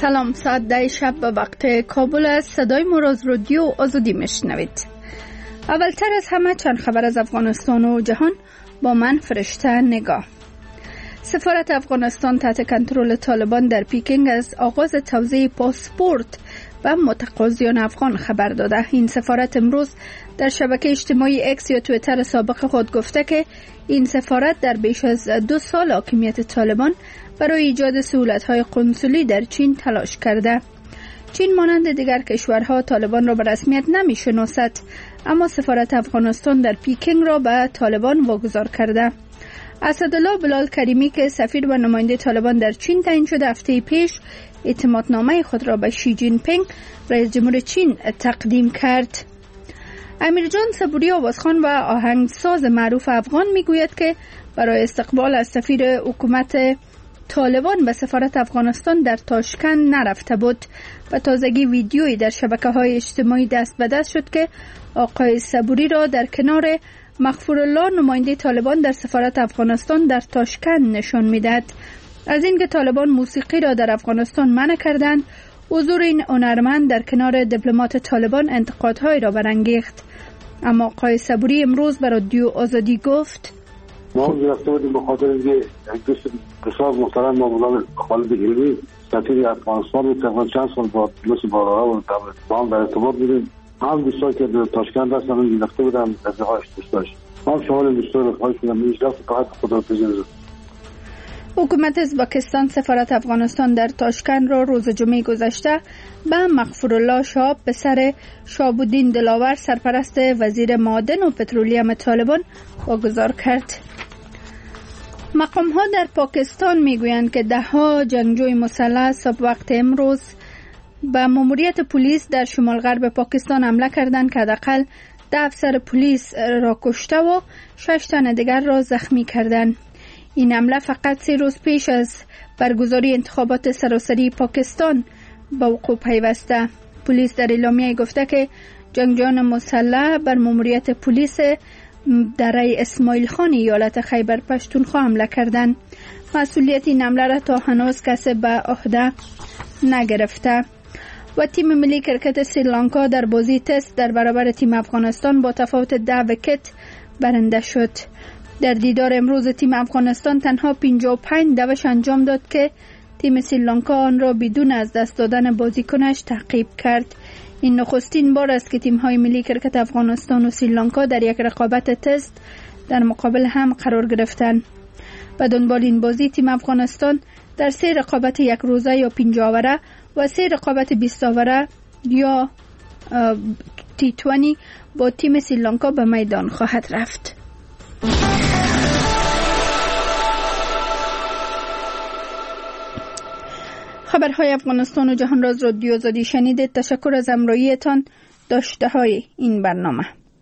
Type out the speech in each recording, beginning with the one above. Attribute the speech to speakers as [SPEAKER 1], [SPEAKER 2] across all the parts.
[SPEAKER 1] سلام، ساعت 10 شب به وقت کابل است. صدای ما را از رادیو آزادی میشنوید. اولتر از همه چند خبر از افغانستان و جهان با من فرشته نگاه. سفارت افغانستان تحت کنترل طالبان در پیکینگ از آغاز توزیع پاسپورت و متقاضیان افغان خبر داده. این سفارت امروز در شبکه اجتماعی اکس یا توییتر سابق خود گفته که این سفارت در بیش از 2 سال حاکمیت طالبان برای ایجاد سهولت‌های قنسولی در چین تلاش کرده. چین مانند دیگر کشورها طالبان را به رسمیت نمی‌شناسد، اما سفارت افغانستان در پیکینگ را به طالبان واگذار کرده. اسدالله بلال کریمی که سفیر و نماینده طالبان در چین تعیین شده، هفته پیش اعتمادنامه خود را به شی جین پینگ رئیس جمهور چین تقدیم کرد. امیرجان صبوری آوازخوان و آهنگساز معروف افغان میگوید که برای استقبال از سفیر حکومت طالبان به سفارت افغانستان در تاشکند نرفته بود و تازگی ویدیویی در شبکه‌های اجتماعی دست به دست شد که آقای صبوری را در کنار مغفورالله نماینده طالبان در سفارت افغانستان در تاشکند نشان میدهد. از اینکه طالبان موسیقی را در افغانستان منع کردند، حضور این هنرمند در کنار دیپلمات طالبان انتقادهای را برانگیخت. اما آقای صبوری امروز به رادیو آزادی گفت:
[SPEAKER 2] ما گرفته بودیم به خاطر اینکه دوست بسیار محترم مولانا خالد علمی سفیر افغانستان بود، تقریبا چند سال با مثل بارها و با هم در ارتباط بودیم. هم دوستان که در تاشکند هستن هم گرفته بودم از جاهاش دوست داشت. هم شمال دوستان خواهش می‌کنم هیچ وقت فقط خدا بزرگ.
[SPEAKER 1] حکومت ازبکستان سفارت افغانستان در تاشکند را روز جمعه گذشته به مغفورالله شهاب پسر شهاب‌الدین دلاور سرپرست وزیر معادن و پترولیوم طالبان واگذار کرد. مقام‌ها در پاکستان میگویند که 10 جنگجوی مسلح صبح وقت امروز به ماموریت پلیس در شمال غرب پاکستان حمله کردند که حداقل 10 افسر پلیس را کشته و 6 تن دیگر را زخمی کردند. این حمله فقط 3 روز پیش از برگزاری انتخابات سراسری پاکستان به وقوع پیوسته. پلیس در اعلامیه گفته که جنگجویان مسلح بر ماموریت پلیس دره اسماعیل خان ایالت خیبر پشتونخوا حمله کردند. مسئولیت این حمله را تا هنوز کسی به عهده نگرفته. و تیم ملی کرکت سریلانکا در بازی تست در برابر تیم افغانستان با تفاوت 10 ویکت برنده شد. در دیدار امروز تیم افغانستان تنها 55 دوش انجام داد که تیم سریلانکا آن را بدون از دست دادن بازیکنش تعقیب کرد. این نخستین بار است که تیم‌های ملی کرکت افغانستان و سریلانکا در یک رقابت تست در مقابل هم قرار گرفتند. به دنبال این بازی تیم افغانستان در 3 رقابت 1 روزه یا 50 اوره و 3 رقابت 20 اوره یا T20 با تیم سریلانکا به میدان خواهد رفت. خبرهای افغانستان و جهان را از رادیو آزادی شنیدید. تشکر از همراهیتان. داشته های این برنامه.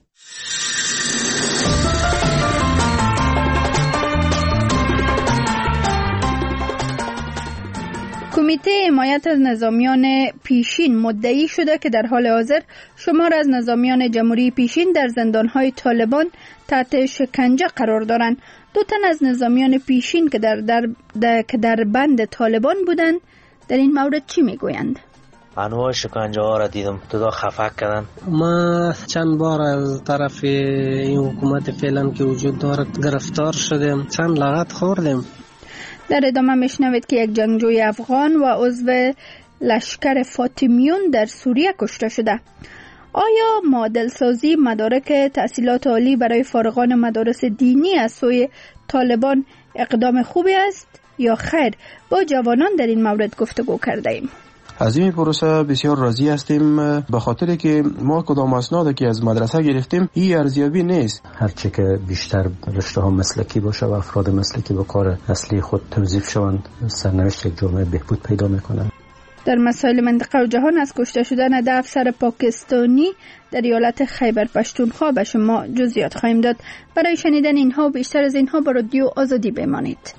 [SPEAKER 1] کمیته حمایت از نظامیان پیشین مدعی شده که در حال حاضر شمار از نظامیان جمهوری پیشین در زندانهای طالبان تحت شکنجه قرار دارند. 2 تن از نظامیان پیشین که در بند طالبان بودند در این مورد چی میگویند؟
[SPEAKER 3] انواع شکنجه ها را دیدم، تو خفه کردن.
[SPEAKER 4] ما چند بار از طرف این حکومت فعلا که وجود دارد گرفتار شدیم، چند لغت خوردیم.
[SPEAKER 1] در ادامه میشنوید که یک جنگجوی افغان و عضو لشکر فاطمیون در سوریه کشته شده. آیا معادل سازی مدارک تحصیلات عالی برای فارغان مدارس دینی از سوی طالبان اقدام خوبی است یا خیر؟ با جوانان در این مورد گفتگو کرده ایم.
[SPEAKER 5] از این پروسه بسیار راضی هستیم، به خاطر که ما کدام اسنادی که از مدرسه گرفتیم این ارزیابی نیست.
[SPEAKER 6] هرچی که بیشتر رشته ها مسلکی باشه و افراد مسلکی به کار اصلی خود توظیف شوند، سرنوشت یک جامعه بهبود پیدا میکنند.
[SPEAKER 1] در مسائل منطقه و جهان از کشته شدن 10 افسر پاکستانی در ایالت خیبر پشتونخوا به شما جزئیات خواهیم داد. برای شنیدن اینها و بیشتر از اینها با رادیو آزادی بمانید.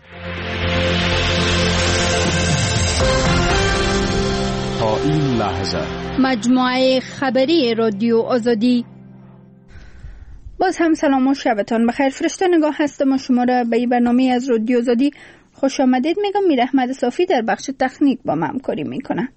[SPEAKER 7] تا این لحظه
[SPEAKER 1] مجموعه خبری رادیو آزادی. باز هم سلام و شبتان بخیر. فرشته نگاه هستم و شما را به این برنامه از رادیو آزادی خوش آمدید میگم. میر احمد صافی در بخش تکنیک با من همکاری میکنه.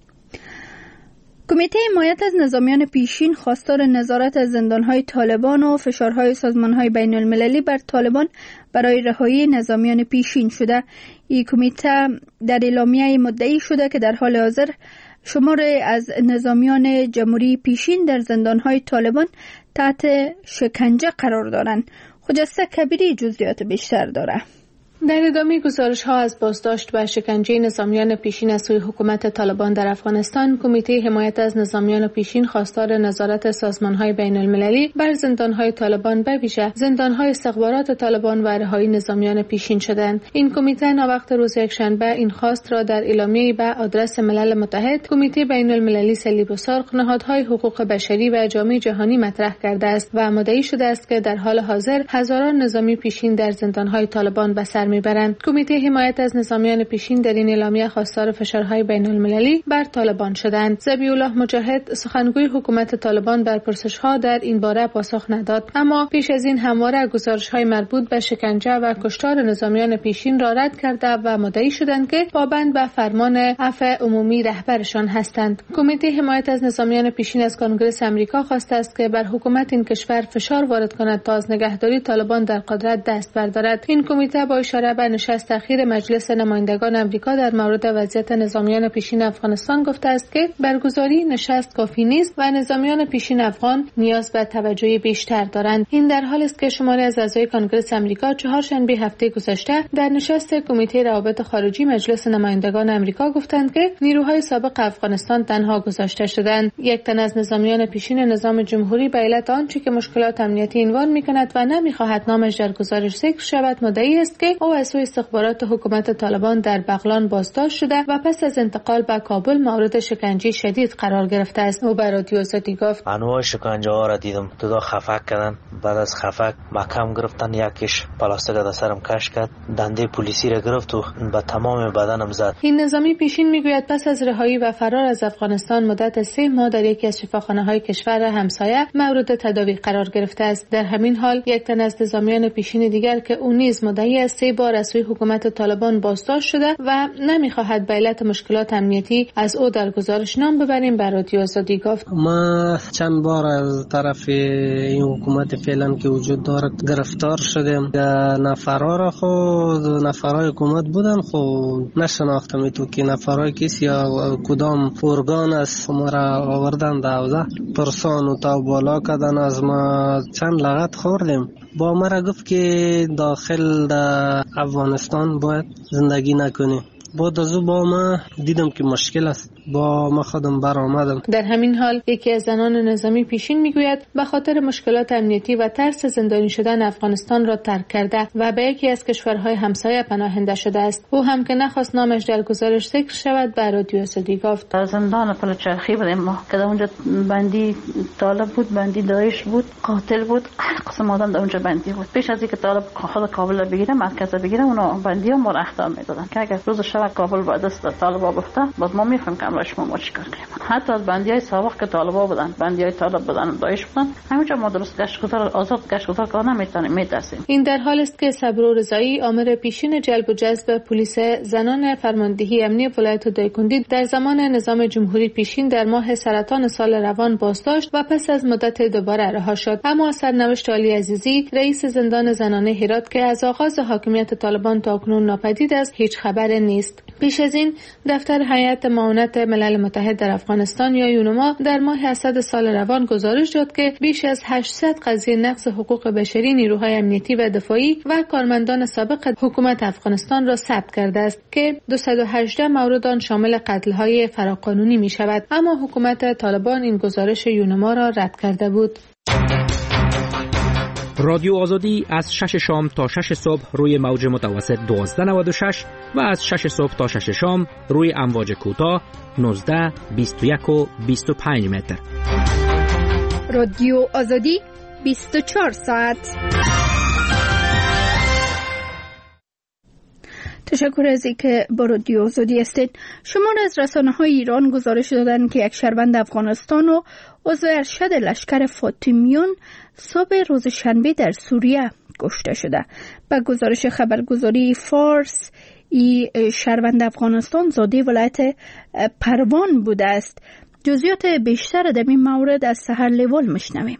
[SPEAKER 1] کمیته حمایت از نظامیان پیشین خواستار نظارت از زندانهای طالبان و فشارهای سازمانهای بین المللی بر طالبان برای رهایی نظامیان پیشین شده. این کمیته در اعلامیه مدعی شده که در حال حاضر شماری از نظامیان جمهوری پیشین در زندانهای طالبان تحت شکنجه قرار دارند. خجسته کبیری جزئیات بیشتر داره.
[SPEAKER 8] در ادامه گزارش‌ها از بازداشت و شکنجه نظامیان پیشین از سوی حکومت طالبان در افغانستان، کمیته حمایت از نظامیان پیشین خواستار نظارت سازمان‌های بین‌المللی بر زندان‌های طالبان به ویژه زندان‌های استخبارات طالبان و رهایی نظامیان پیشین شدند. این کمیته ناوقت روز یکشنبه این خواست را در اعلامیه‌ای به آدرس ملل متحد، کمیته بین‌المللی صلیب و سرخ، نهادهای حقوق بشری و جامعه جهانی مطرح کرده است و مدعی شده است که در حال حاضر هزاران نظامی پیشین در زندان‌های طالبان به سر میبرند. کمیته حمایت از نظامیان پیشین در این اعلامیه خواستار فشارهای بین المللی بر طالبان شدند. ذبیح الله مجاهد، سخنگوی حکومت طالبان، بر پرسش‌ها در این باره پاسخ نداد، اما پیش از این همواره گزارش‌های مربوط به شکنجه و کشتار نظامیان پیشین را رد کرده و مدعی شدند که پابند به فرمان عفو عمومی رهبرشان هستند. کمیته حمایت از نظامیان پیشین از کنگره آمریکا خواسته است که بر حکومت این کشور فشار وارد کند تا از نگهداری طالبان در قدرت دست بردارد. این کمیته با اشاره به نشست اخیر مجلس نمایندگان آمریکا در مورد وضعیت نظامیان پیشین افغانستان گفته است که برگزاری نشست کافی نیست و نظامیان پیشین افغان نیاز به توجه بیشتر دارند. این در حالی است که شماری از اعضای کنگره آمریکا چهارشنبه هفته گذشته در نشست کمیته روابط خارجی مجلس نمایندگان آمریکا گفتند که نیروهای سابق افغانستان تنها گذاشته شدند. یک تن از نظامیان پیشین نظام جمهوری به علت آنچه که مشکلات امنیتی عنوان می‌کند و نمی‌خواهد نامش در گزارش ذکر شود مدعی است که او از سوی استخبارات حکومت طالبان در بغلان بازداشت شده و پس از انتقال به کابل مورد شکنجه شدید قرار گرفته است. او به رادیو آزادی گفت:
[SPEAKER 3] انواع شکنجه ها را دیدم. تو خفک کردن، بعد از خفک مکم گرفتن، یکیش پلاستیک از سرم کش کرد، دنده پلیسی را گرفت و به تمام بدنم زد.
[SPEAKER 8] این نظامی پیشین میگوید پس از رهایی و فرار از افغانستان مدت 3 ماه در یکی از شفاخانه‌های کشور همسایه مورد تداوی قرار گرفته است. در همین حال یک تن از نظامیان پیشین دیگر که او نیز مدعی است 3 بار از سوی حکومت طالبان بازداشت شده و نمیخواهد به علت مشکلات امنیتی از او در گزارش نام ببریم به رادیو آزادی گفت:
[SPEAKER 4] ما چند بار از طرف این حکومت فعلا که وجود دارد گرفتار شدیم. نفرها را خود نفرهای حکومت بودن، خود نشناختم تو که نفرهای کسی یا کدام ارگان است. ما را آوردن دوزه پرسان و تا بالا کردن، از ما چند لغت خوردیم. با ما را گفت که داخل در افغانستان باید زندگی نکنی. بعد از او با ما دیدم که مشکل است، با ما خودم برآمدم.
[SPEAKER 8] در همین حال یکی از زنان نظامی پیشین میگوید به خاطر مشکلات امنیتی و ترس زندانی شدن افغانستان را ترک کرده و به یکی از کشورهای همسایه پناهنده شده است. او هم که نخواست نامش در گزارش ذکر شود به رادیو آزادی گفت:
[SPEAKER 9] در زندان پلچرخی بودیم ما که در اونجا بندی طالب بود، بندی داعش بود، قاتل بود، قسم آدم در اونجا بندی بود. پیش از اینکه طالب خود کابل بگیره، مرکز بگیره، اونا بندی‌ها ما را اخطار میدادن که اگر روز شب کابل با دست طالبا بفته بعد ما میفهمیم که امروز ما چیکار کنیم. حتی از بندیای سابق که طالبا بودن، بندیای طالب بودن، داعش بودن، همینجا ما درست گشتگذار آزاد گشتگذار کار نمیتونیم، میترسیم.
[SPEAKER 8] این در حالی است که صبرو رضایی، آمر پیشین جلب و جذب پلیس زنان فرماندهی امنی ولایت دایکنډي در زمان نظام جمهوری پیشین در ماه سرطان سال روان بازداشت و پس از مدت دوباره رها شد. اما سرنوشت علی عزیزی، رئیس زندان زنانه هرات که از آغاز حاکمیت طالبان تا اکنون ناپدید است، هیچ خبر نیست. پیش از این دفتر هیئت معاونت ملل متحد در افغانستان یا یونما در ماه اسد سال روان گزارش داد که بیش از 800 قضیه نقض حقوق بشری نیروهای امنیتی و دفاعی و کارمندان سابق حکومت افغانستان را ثبت کرده است که 218 مورد آن شامل قتل‌های فراقانونی می شود. اما حکومت طالبان این گزارش یونما را رد کرده بود.
[SPEAKER 10] رادیو آزادی از 6 شام تا 6 صبح روی موج متوسط 1296 و از 6 صبح تا 6 شام روی امواج کوتاه 19 21 و 25 متر.
[SPEAKER 1] رادیو آزادی 24 ساعت. تشکر از اینکه با رادیو آزادی هستید. شمار از رسانه‌های ایران گزارش دادند که یک شهروند افغانستان و عضو ارشد لشکر فاطمیون صبح روز شنبه در سوریه کشته شده. با گزارش خبرگزاری فارس، ای شهروند افغانستان زاده ولایت پروان بوده است. جزئیات بیشتر در این مورد از سحر لیوال میشنویم.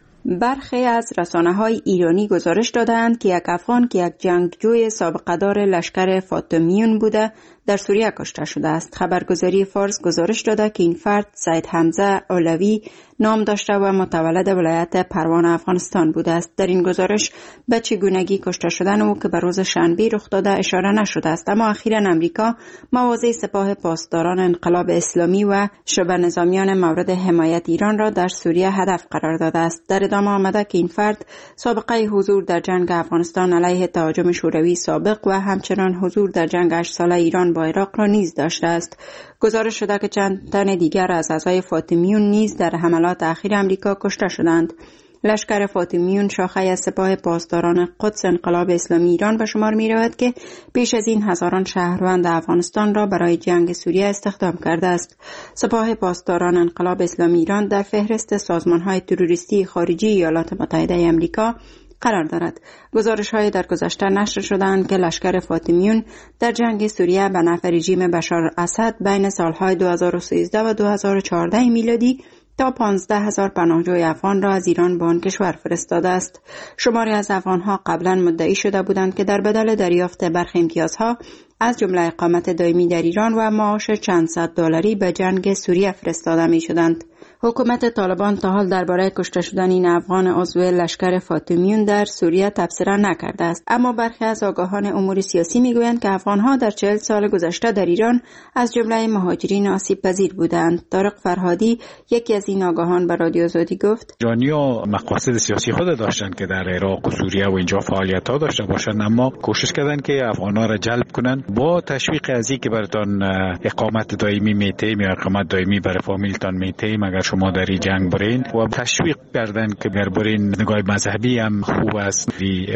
[SPEAKER 11] برخی از رسانه‌های ایرانی گزارش دادند که یک افغان که یک جنگجوی سابقه‌دار لشکر فاطمیون بوده در سوریه کشته شده است. خبرگزاری فارس گزارش داده که این فرد سید حمزه علوی نام داشته و متولد ولایت پروان افغانستان بوده است. در این گزارش به چگونگی کشته شدن او که به روز شنبه رخ داده اشاره نشده است، اما اخیراً امریکا مواضع سپاه پاسداران انقلاب اسلامی و شبه نظامیان مورد حمایت ایران را در سوریه هدف قرار داده است. در ادامه آمده که این فرد سابقه حضور در جنگ افغانستان علیه تهاجم شوروی سابق و همچنان حضور در جنگ 8 ساله ایران با عراق را نیز داشته است. گزارش شده که چند تن دیگر از اعضای فاطمیون نیز در حملات اخیر امریکا کشته شدند. لشکر فاطمیون شاخه از سپاه پاسداران قدس انقلاب اسلامی ایران به شمار می رود که پیش از این هزاران شهروند افغانستان را برای جنگ سوریه استخدام کرده است. سپاه پاسداران انقلاب اسلامی ایران در فهرست سازمان‌های تروریستی خارجی ایالات متحده آمریکا قرار دارد. گزارش‌های در گذشته نشر شدند که لشکر فاطمیون در جنگ سوریه به نفع رژیم بشار اسد بین سالهای 2013 و 2014 میلادی تا 15,000 پناهجوی افغان را از ایران به آن کشور فرستاده است. شماری از افغان‌ها قبلا مدعی شده بودند که در بدل دریافت برخی امتیازها از جمله اقامت دائمی در ایران و معاش چند صد دلاری به جنگ سوریه فرستاده می‌شدند. حکومت طالبان تا حال درباره کشته شدن این افغان عضو لشکر فاطمیون در سوریه تبصره نکرده است، اما برخی از آگاهان امور سیاسی میگویند که افغان‌ها در 40 سال گذشته در ایران از جمله مهاجرین آسیب پذیر بودند. طارق فرهادی یکی از این آگاهان به رادیو آزادی گفت:
[SPEAKER 12] ایرانی‌ها مقاصد سیاسی خود داشتند که در عراق و سوریه و اینجا فعالیت‌ها داشته باشند، اما کوشش کردند که افغان‌ها را جلب کنند با تشویق از اینکه براتون اقامت دائمی میتیم یا اقامت دائمی برای فامیلتان میتیم اگر شما در این جنگ برین، و تشویق کردن که برین. نگاه مذهبی هم خوب است.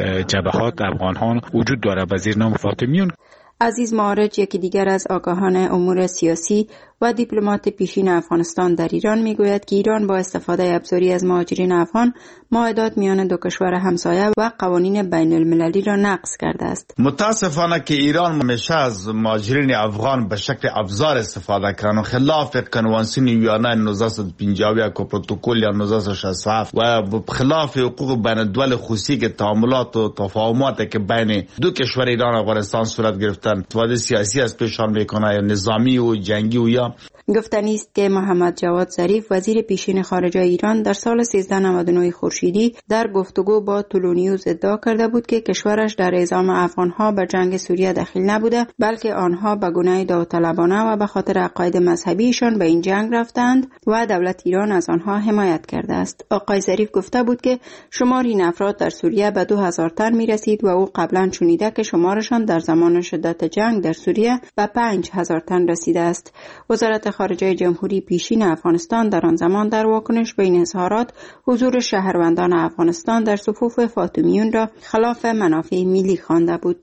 [SPEAKER 12] جبهات افغانان وجود داره به زیر نام فاطمیون.
[SPEAKER 11] عزیز معارج یکی دیگر از آگاهان امور سیاسی و دیپلمات پیشین افغانستان در ایران میگوید که ایران با استفاده ابزاری از مهاجرین افغان معاهدات میان دو کشور همسایه و قوانین بین المللی را نقض کرده است.
[SPEAKER 13] متاسفانه که ایران همیشه از مهاجرین افغان به شکل ابزار استفاده کنه، خلاف کنوانسیون ویانا 1951 و پروتکل 1967 و خلاف حقوق بین الدول خصوصی که تعاملات و تفاهمات که بین دو کشور ایران و افغانستان صورت گرفتن استفاده سیاسی از پیشان میکنه یا نظامی و جنگی و یا
[SPEAKER 11] گفتنی است که محمد جواد ظریف وزیر پیشین خارجه ایران در سال 1399 خورشیدی در گفتگو با تولونیوز ادعا کرده بود که کشورش در اعزام افغانها به جنگ سوریه دخیل نبوده، بلکه آنها به گونه داوطلبانه و به خاطر عقاید مذهبیشان به این جنگ رفتند و دولت ایران از آنها حمایت کرده است. آقای ظریف گفته بود که شمار این افراد در سوریه به 2000 تن می رسید و او قبلا شنیده که شمارشان در زمان شدت جنگ در سوریه به 5000 تن رسیده است. وزارت خارجه جمهوری پیشین افغانستان در آن زمان در واکنش به این اظهارات حضور شهروندان افغانستان در صفوف فاطمیون را خلاف منافع ملی خوانده بود.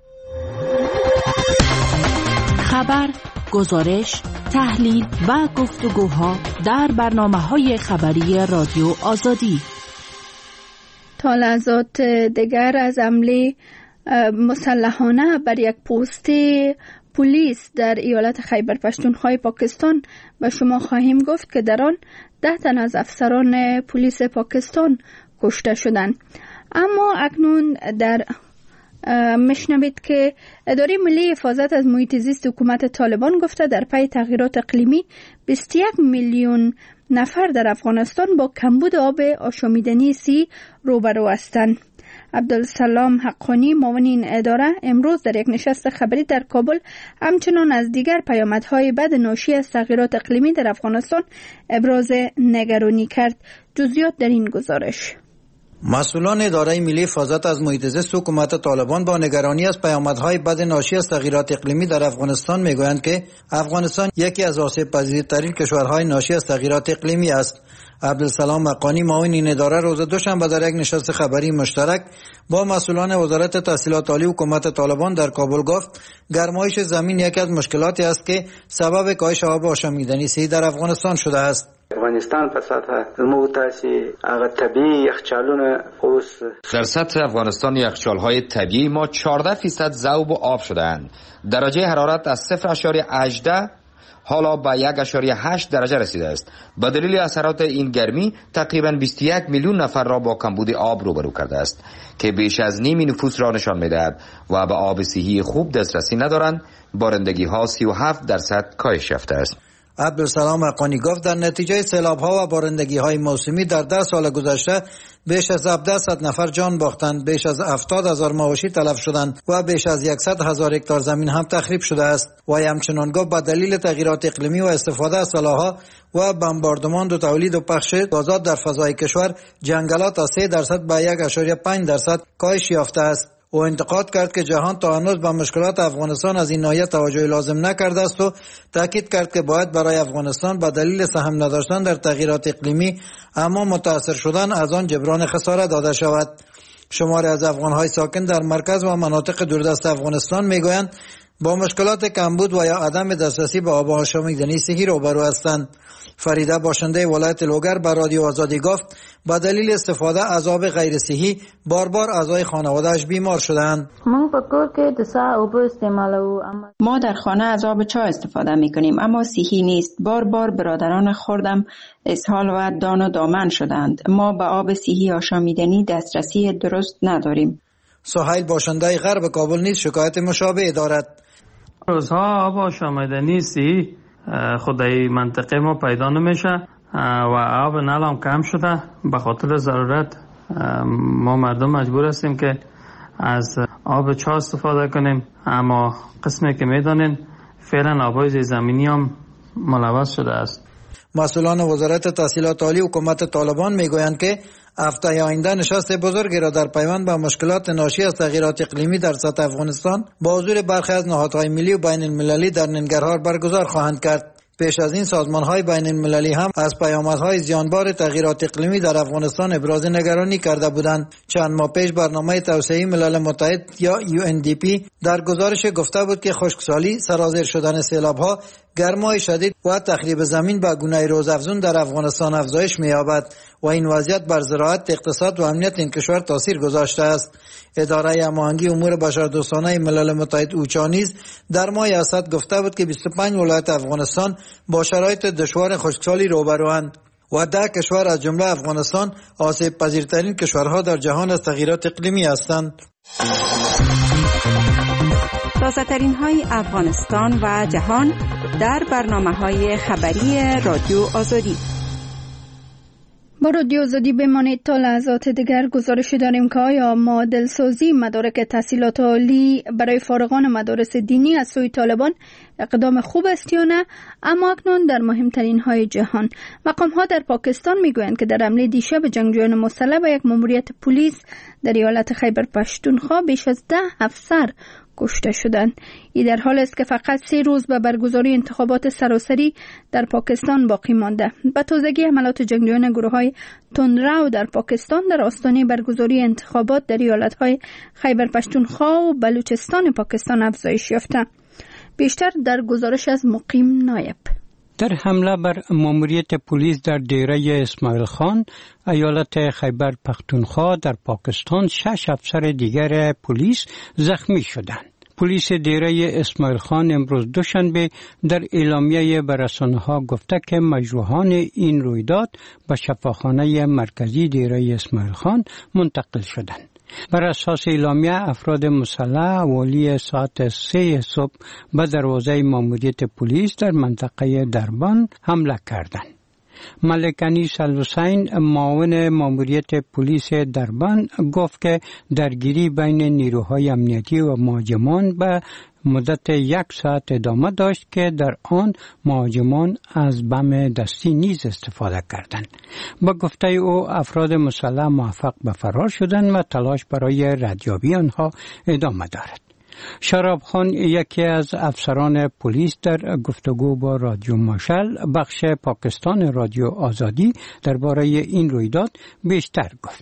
[SPEAKER 14] خبر، گزارش، تحلیل و گفتگوها در برنامه‌های خبری رادیو آزادی.
[SPEAKER 1] تا لحظات دیگر از حمله مسلحانه بر یک پست پلیس در ایالت خیبر پختونخوا پاکستان به شما خواهیم گفت که در آن 10 تن از افسران پلیس پاکستان کشته شدند. اما اکنون در مشنوید که اداره ملی حفاظت از محیط زیست حکومت طالبان گفته در پی تغییرات اقلیمی 21 میلیون نفر در افغانستان با کمبود آب آشامیدنی سی روبرو هستند. عبدالسلام حقانی معاون این اداره امروز در یک نشست خبری در کابل همچنان از دیگر پیامدهای بد ناشی از تغییرات اقلیمی در افغانستان ابراز نگرانی کرد. جزئیات در این گزارش.
[SPEAKER 15] مسئولان اداره ملی حفاظت از محیط زیست حکومت طالبان با نگرانی از پیامدهای بد ناشی از تغییرات اقلیمی در افغانستان میگویند که افغانستان یکی از آسیب پذیرترین کشورهای ناشی از تغییرات اقلیمی است. عبدالسلام حقانی معاون این اداره روز دوشنبه در یک نشست خبری مشترک با مسئولان وزارت تحصیلات عالی حکومت طالبان در کابل گفت گرمایش زمین یکی از مشکلاتی است که سبب کاهش آب آشامیدنی سی در افغانستان شده است.
[SPEAKER 16] افغانستان په سطح زموږ تاسې هغه طبیعي یخچالونه اوس
[SPEAKER 17] در سطح افغانستان یخچال‌های طبیعی ما 14% ذوب آب شده‌اند. درجه حرارت از 0.18 حالا به 1.8 درجه رسیده است. به دلیل اثرات این گرمی تقریباً 21 میلیون نفر را با کمبود آب روبرو کرده است که بیش از نیمی نفوس را نشان می‌دهد و به آب صحی خوب دسترسی ندارند. بارندگی‌ها 37% کاهش یافته است.
[SPEAKER 15] عبدالسلام حقانی گفت در نتیجه سیلاب‌ها و بارندگی‌های موسمی در 10 سال گذشته بیش از 1700 نفر جان باختند، بیش از 70,000 مواشی تلف شدند و بیش از 100,000 هکتار زمین هم تخریب شده است. و همچنان گفت به دلیل تغییرات اقلیمی و استفاده از سلاح‌ها و بمباردمان و تولید و پخش غازات در فضای کشور جنگلات از 3% به 1.5% کاهش یافته است. او انتقاد کرد که جهان تا هنوز به مشکلات افغانستان از این ناحیه توجه لازم نکرده است و تاکید کرد که باید برای افغانستان به دلیل سهم نداشتن در تغییرات اقلیمی اما متاثر شدن از آن جبران خسارت داده شود. شماری از افغان‌های ساکن در مرکز و مناطق دوردست افغانستان میگویند با مشکلات کمبود و یا عدم دسترسی به آب آشامیدنی صحی روبرو هستند. فریده باشنده ولایت لوگر به رادیو آزادی گفت با دلیل استفاده از آب غیر صحی بار اعضای خانواده‌اش بیمار شدند.
[SPEAKER 11] ما در خانه از آب چای استفاده می‌کنیم اما صحی نیست. بار برادران خوردم اسهال و دان و دامن شدند. ما به آب صحی آشامیدنی دسترسی درست نداریم.
[SPEAKER 15] سهیل باشنده غرب کابل نیز شکایت مشابه دارد.
[SPEAKER 18] روزها آب آشامیدنی صحی خدای منطقه ما پیدا نمیشه و آب نل هم کم شده. به خاطر ضرورت ما مردم مجبور هستیم که از آب چاه استفاده کنیم، اما قسمی که میدانین فعلا آبای زیرزمینی هم ملوث شده است.
[SPEAKER 15] مسئولان وزارت تحصیلات عالی حکومت طالبان میگویند که هفته آینده نشست بزرگی را در پیوند به مشکلات ناشی از تغییرات اقلیمی در سطح افغانستان با حضور برخی از نهادهای ملی و بین المللی در ننگرهار برگزار خواهند کرد. پیش از این سازمان‌های بین المللی هم از پیامدهای زیانبار تغییرات اقلیمی در افغانستان ابراز نگرانی کرده بودند. چند ماه پیش برنامه توسعه ملل متحد یا UNDP در گزارش گفته بود که خشکسالی، سرازیر شدن سیلاب‌ها، گرمای شدید و تخریب زمین به گونه روزافزون در افغانستان افزایش می‌یابد و این وضعیت بر زراعت، اقتصاد و امنیت این کشور تاثیر گذاشته است. اداره هماهنگی امور بشردوستانه ملل متحد اوچا نیز در ماه اسد گفته بود که 25 ولایت افغانستان با شرایط دشوار خشکسالی روبروند و 10 کشور از جمله افغانستان آسیب پذیرترین کشورها در جهان از تغییرات اقلیمی هستند.
[SPEAKER 11] تازه‌ترین های افغانستان و جهان در برنامه‌های خبری رادیو آزادی.
[SPEAKER 1] با رادیو آزادی بمانید تا لحظات دیگر. گزارش داریم که آیا معادل‌سازی مدارک تحصیلات عالی برای فارغان مدارس دینی از سوی طالبان اقدام خوب است یا نه؟ اما اکنون در مهمترین های جهان. مقام ها در پاکستان میگویند که در حمله دیشب جنگجویان مسلح به یک ماموریت پلیس در ایالت خیبر پشتونخوا بیش از 10 افسر کشته شدند. این در حال است که فقط 3 روز به برگزاری انتخابات سراسری در پاکستان باقی مانده. به تازگی حملات جنگجویان گروه‌های تندرو در پاکستان در آستانه برگزاری انتخابات در ایالت‌های خیبر پشتونخوا و بلوچستان پاکستان افزایش یافته. بیشتر در گزارش از مقیم نایب.
[SPEAKER 19] در حمله بر ماموریت پلیس در دیره اسماعیل خان، ایالت خیبر پختونخوا در پاکستان 6 افسر دیگر پلیس زخمی شدند. پلیس دیره اسماعیل خان امروز دوشنبه در اعلامیه به رسانه‌ها گفته که مجروحان این رویداد به شفاخانه مرکزی دیره اسماعیل خان منتقل شدند. بر اساس اعلامیه افراد مسلح حوالی ساعت 3 صبح به دروازه ماموریت پلیس در منطقه دربان حمله کردند. ملک انیس الحسین معاون ماموریت پلیس دربان گفت که درگیری بین نیروهای امنیتی و مهاجمان به مدت 1 ساعت ادامه داشت که در آن مهاجمان از بم دستی نیز استفاده کردند. با گفته او افراد مسلح موفق به فرار شدند و تلاش برای ردیابی آنها ادامه دارد. شراب خان یکی از افسران پلیس در گفتگو با رادیو مشعل بخش پاکستان رادیو آزادی درباره این رویداد بیشتر گفت.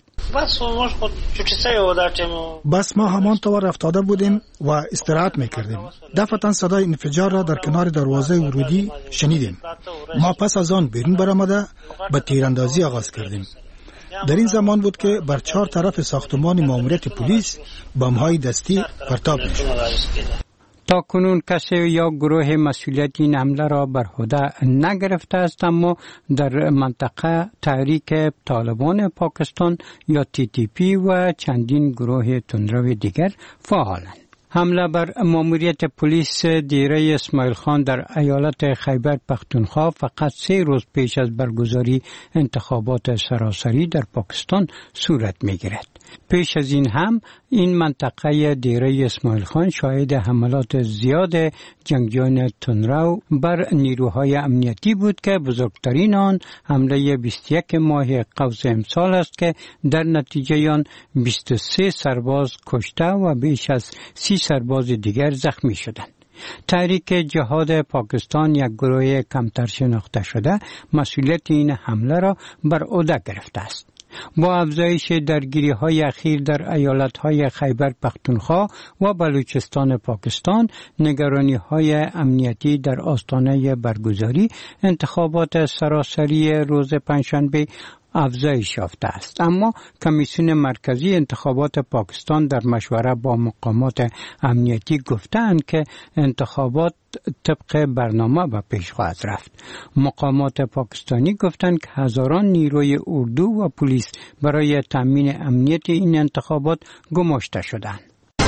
[SPEAKER 20] بس ما همان طور افتاده بودیم و استراحت میکردیم. دفعتا صدای انفجار را در کنار دروازه ورودی شنیدیم. ما پس از آن بیرون برآمده به تیراندازی آغاز کردیم. در این زمان بود که بر 4 طرف ساختمان ماموریت پلیس بمب‌های دستی پرتاب می‌شد.
[SPEAKER 19] تا کنون کسی یا گروه مسئولیت این حمله را بر عهده نگرفته است، اما در منطقه تحریک طالبان پاکستان یا TTP و چندین گروه تندرو دیگر فعالند. حمله بر ماموریت پلیس دیره اسماعیل خان در ایالت خیبر پختونخوا فقط 3 روز پیش از برگزاری انتخابات سراسری در پاکستان صورت می‌گیرد. پیش از این هم این منطقه دیره اسماعیل خان شاهد حملات زیاد جنگجویان تندرو بر نیروهای امنیتی بود که بزرگترین آن حمله 21 ماه قوس امسال است که در نتیجه آن 23 سرباز کشته و بیش از 30 سرباز دیگر زخمی شدند. تحریک جهاد پاکستان، یک گروه کمتر شناخته شده، مسئولیت این حمله را بر عهده گرفته است. با افزایش درگیری‌های اخیر در ایالت‌های خیبر پختونخوا و بلوچستان پاکستان، نگرانی‌های امنیتی در آستانه برگزاری انتخابات سراسری روز پنجشنبه افزایش یافته است. اما کمیسیون مرکزی انتخابات پاکستان در مشوره با مقامات امنیتی گفتند که انتخابات طبق برنامه به پیش خواهد رفت. مقامات پاکستانی گفتند که هزاران نیروی اردو و پلیس برای تامین امنیت این انتخابات گماشته شدند.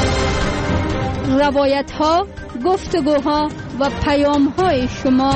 [SPEAKER 1] روایت‌ها، گفتگوها و پیام‌های شما.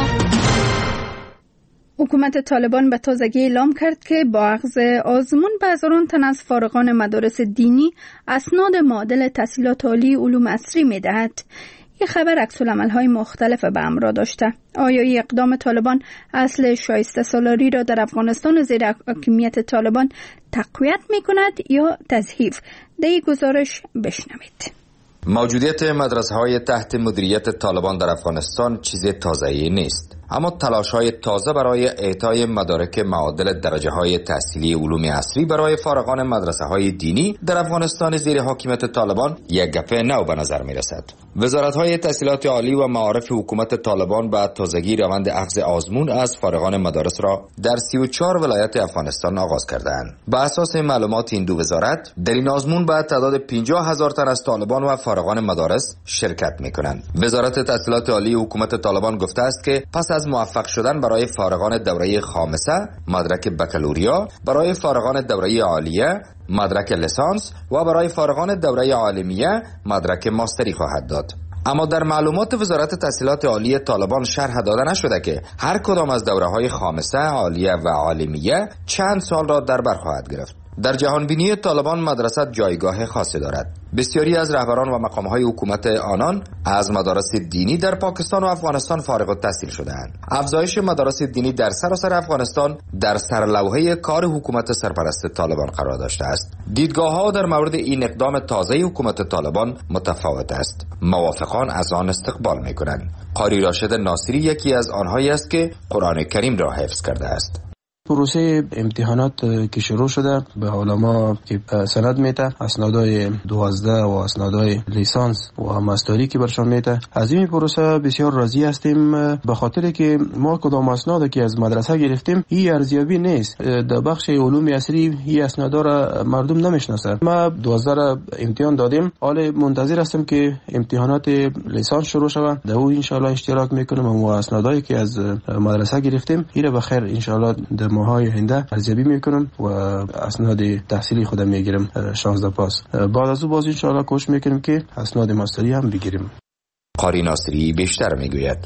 [SPEAKER 1] حکومت طالبان به تازگی اعلام کرد که با اخذ آزمون به هزاران تن از فارغان مدارس دینی اسناد معادل تحصیلات عالی علوم عصری می‌دهد. این خبر عکس‌العمل‌های مختلف به همراه داشته. آیا این اقدام طالبان اصل شایسته سالاری را در افغانستان زیر حاکمیت طالبان تقویت می‌کند یا تضعیف؟ در این گزارش بشنوید.
[SPEAKER 17] موجودیت مدرسه‌های تحت مدیریت طالبان در افغانستان چیز تازه‌ای نیست، اما تلاش‌های تازه برای اعطای مدارک معادل درجه‌های تحصیلی علوم عصری برای فارغان مدرسه‌های دینی در افغانستان زیر حاکمیت طالبان یک گپ نو به نظر می‌رسد. وزارت‌های تحصیلات عالی و معارف حکومت طالبان به تازگی روند اخذ آزمون از فارغان مدارس را در 34 ولایت افغانستان آغاز کردند. بر اساس معلومات این دو وزارت، در این آزمون به تعداد 50,000 تن از طالبان و فارغان مدارس شرکت می‌کنند. وزارت تحصیلات عالی حکومت طالبان گفته است که پس از موفق شدن برای فارغان دوره خامسه مدرک بکالوریا، برای فارغان دوره عالیه مدرک لیسانس و برای فارغان دوره عالمیه مدرک ماستری خواهد داد. اما در معلومات وزارت تحصیلات عالی طالبان شرح داده نشده که هر کدام از دوره‌های خامسه، عالیه و عالمیه چند سال را در بر خواهد گرفت. در جهانبینی طالبان مدرسه جایگاه خاصی دارد. بسیاری از رهبران و مقام‌های حکومت آنان از مدارس دینی در پاکستان و افغانستان فارغ التحصیل شده‌اند. افزایش مدارس دینی در سراسر افغانستان در سرلوحه کار حکومت سرپرست طالبان قرار داشته است. دیدگاه‌ها در مورد این اقدام تازه حکومت طالبان متفاوت است. موافقان از آن استقبال می‌کنند. قاری راشد ناصری یکی از آنهایی است که قرآن کریم را حفظ کرده است.
[SPEAKER 5] پروسه امتحانات که شروع شده به علما که سند میته، اسنادای 12 و اسنادای لیسانس و ماستری که برشان میته، از این پروسه بسیار راضی هستیم، به خاطر که ما کدام اسناد که از مدرسه گرفتیم این ارزیابی نیست. در بخش علوم عصری این اسنادا را مردم نمیشناسه. ما 12 را امتحان دادیم، حالا منتظر هستم که امتحانات لیسانس شروع شود، در اون ان شاء الله اشتراک میکنم و اسنادایی که از مدرسه گرفتیم این را بخیر ان شاء الله ماهای آینده ارزیابی میکنم و اسناد تحصیلی خودم میگیرم 16 پاس. بعد از اون باز ان شاء الله کوشش میکنیم که اسناد ماستری هم بگیریم.
[SPEAKER 17] قاری ناصری بیشتر میگوید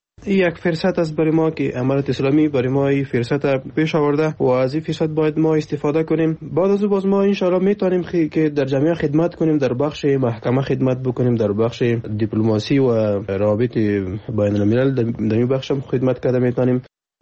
[SPEAKER 5] یک فرصت است برای ما که امارت اسلامی برای ما این فرصت پیش آورده و از این فرصت باید ما استفاده کنیم. بعد از اون باز ما ان شاء الله میتونیم که در جامعه خدمت کنیم، در بخش محکمه خدمت بکنیم، در بخش دیپلماسی و روابط بین الملل در این بخش هم خدمت کرده میتونیم.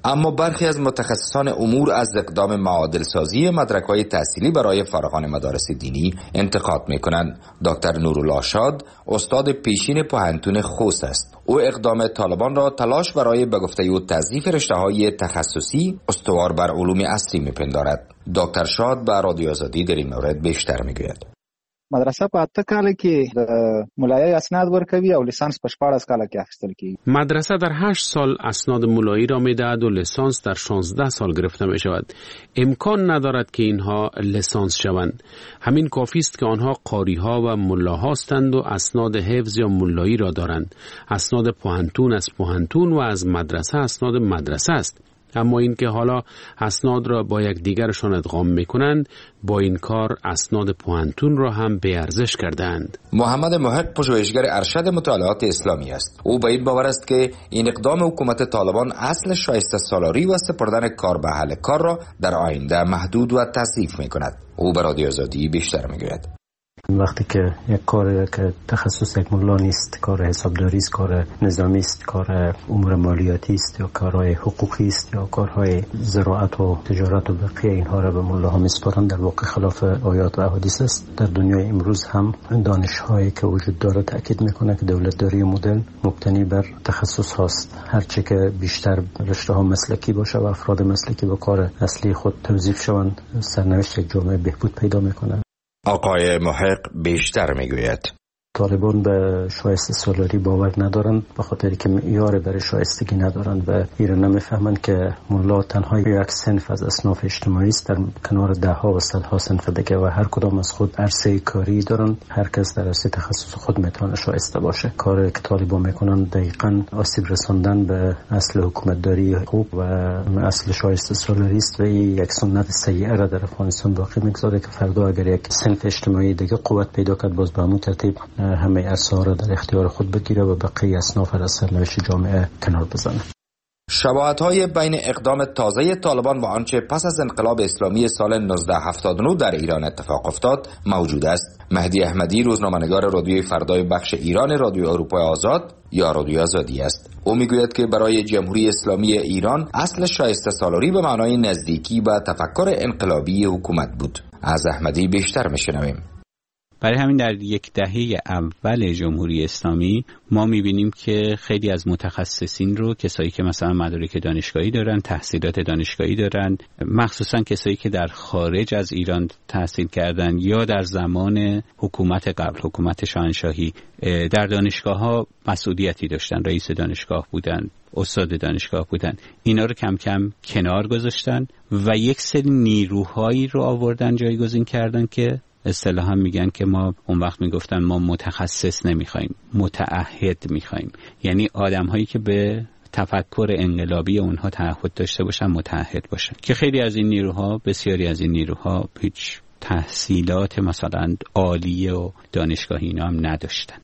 [SPEAKER 17] اما برخی از متخصصان امور از اقدام معادل سازی مدرک‌های تحصیلی برای فارغان مدارس دینی انتقاد می‌کنند. دکتر نورالله شاد استاد پیشین پوهنتون خوست است. او اقدام طالبان را تلاش برای به گفته او تضعیف رشته‌های تخصصی استوار بر علوم اصلی می‌پندارد. دکتر شاد به رادیو آزادی در این مورد بیشتر می‌گوید.
[SPEAKER 21] مدرسه په 8 کال کې د مولایی اسناد ورکوي او لیسانس په 14 کال کې اخیستل کیږي.
[SPEAKER 22] مدرسه در 8 سال اسناد مولایی را میدهد و لیسانس در 16 سال گرفته می شود. امکان ندارد که اینها لیسانس شوند. همین کافی است که آنها قاری ها و ملا هستند و اسناد حفظ یا مولایی را دارند. اسناد پوهنتون از پوهنتون و از مدرسه اسناد مدرسه است. اما این که حالا اسناد را با یک دیگرشان ادغام میکنند، با این کار اسناد پوهنتون را هم به ارزش کردند.
[SPEAKER 17] محمد محق پژوهشگر ارشد مطالعات اسلامی است. او به این باور است که این اقدام حکومت طالبان اصل شایسته سالاری و سپردن کار به اهل کار را در آینده محدود و تضعیف میکند. او به رادیو آزادی بیشتر میگوید.
[SPEAKER 6] وقتی که یک کار که تخصص یک ملا نیست، کار حسابداری است، کار نظامی است، کار امور مالیاتی است یا کارهای حقوقی است یا کارهای زراعت و تجارت و بقیه اینها را به ملاها میسپارند، در واقع خلاف آیات و احادیث است. در دنیای امروز هم دانش‌هایی که وجود داره تاکید میکنه که دولتداری مدرن مبتنی بر تخصص هاست. هرچه که بیشتر رشته‌ها مسلکی باشه و افراد مسلکی به کار اصلی خود توظیف شوند، سرنوشت یک جامعه بهبود پیدا میکنه.
[SPEAKER 17] آقای محق بیشتر میگوید
[SPEAKER 6] طالبان به شایسته سالاری باور ندارند، به خاطر که معیار برای شایستگی ندارند و ایران نمیفهمند که ملا تنها یک صنف از اصناف اجتماعی است در کنار دهها و صدها صنف دیگه و هر کدام از خود عرصه کاری دارند. هر کس در عرصه تخصص خود میتونه شایسته باشه. کاری که طالبان میکنند دقیقاً آسیب رساندن به اصل حکومتداری حقوق و اصل شایسته سالاری است و یک سنت سیئه را در افغانستان باقی میگذاره که فردا اگر یک صنف اجتماعی دیگه قوت پیدا کرد، باز به همون ترتیب همه ارسال را در اختیار خود بگیره و بقیه اصناف را از سرنوشت جامعه کنار بزنه.
[SPEAKER 17] شباهت‌های بین اقدام تازه طالبان و آنچه پس از انقلاب اسلامی سال 1979 در ایران اتفاق افتاد موجود است. مهدی احمدی روزنامه‌نگار رادیوی فردای بخش ایران رادیو اروپای آزاد یا رادیو آزادی است. او میگوید که برای جمهوری اسلامی ایران اصل شایسته سالاری به معنای نزدیکی به تفکر انقلابی حکومت بود. از احمدی بیشتر میشنویم.
[SPEAKER 23] برای همین در یک دهه اول جمهوری اسلامی ما میبینیم که خیلی از متخصصین رو، کسایی که مثلا مدارک دانشگاهی دارن، تحصیلات دانشگاهی دارن، مخصوصا کسایی که در خارج از ایران تحصیل کردن یا در زمان حکومت قبل، حکومت شاهنشاهی، در دانشگاه ها مسئولیتی داشتن، رئیس دانشگاه بودن، استاد دانشگاه بودن، اینا رو کم کم کنار گذاشتن و یک سری نیروهایی رو آوردن جایگزین کردن که اصطلاحاً میگن که ما اون وقت میگفتن ما متخصص نمیخوایم، متعهد میخوایم. یعنی آدم‌هایی که به تفکر انقلابی اونها تعهد داشته باشن، متعهد باشن، که خیلی از این نیروها، بسیاری از این نیروها هیچ تحصیلات مثلا عالیه و دانشگاهی اینا هم نداشتن.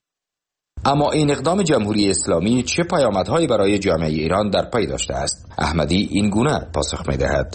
[SPEAKER 17] اما این اقدام جمهوری اسلامی چه پیامدهایی برای جامعه ایران در پی داشته است؟ احمدی این گونه پاسخ میدهد: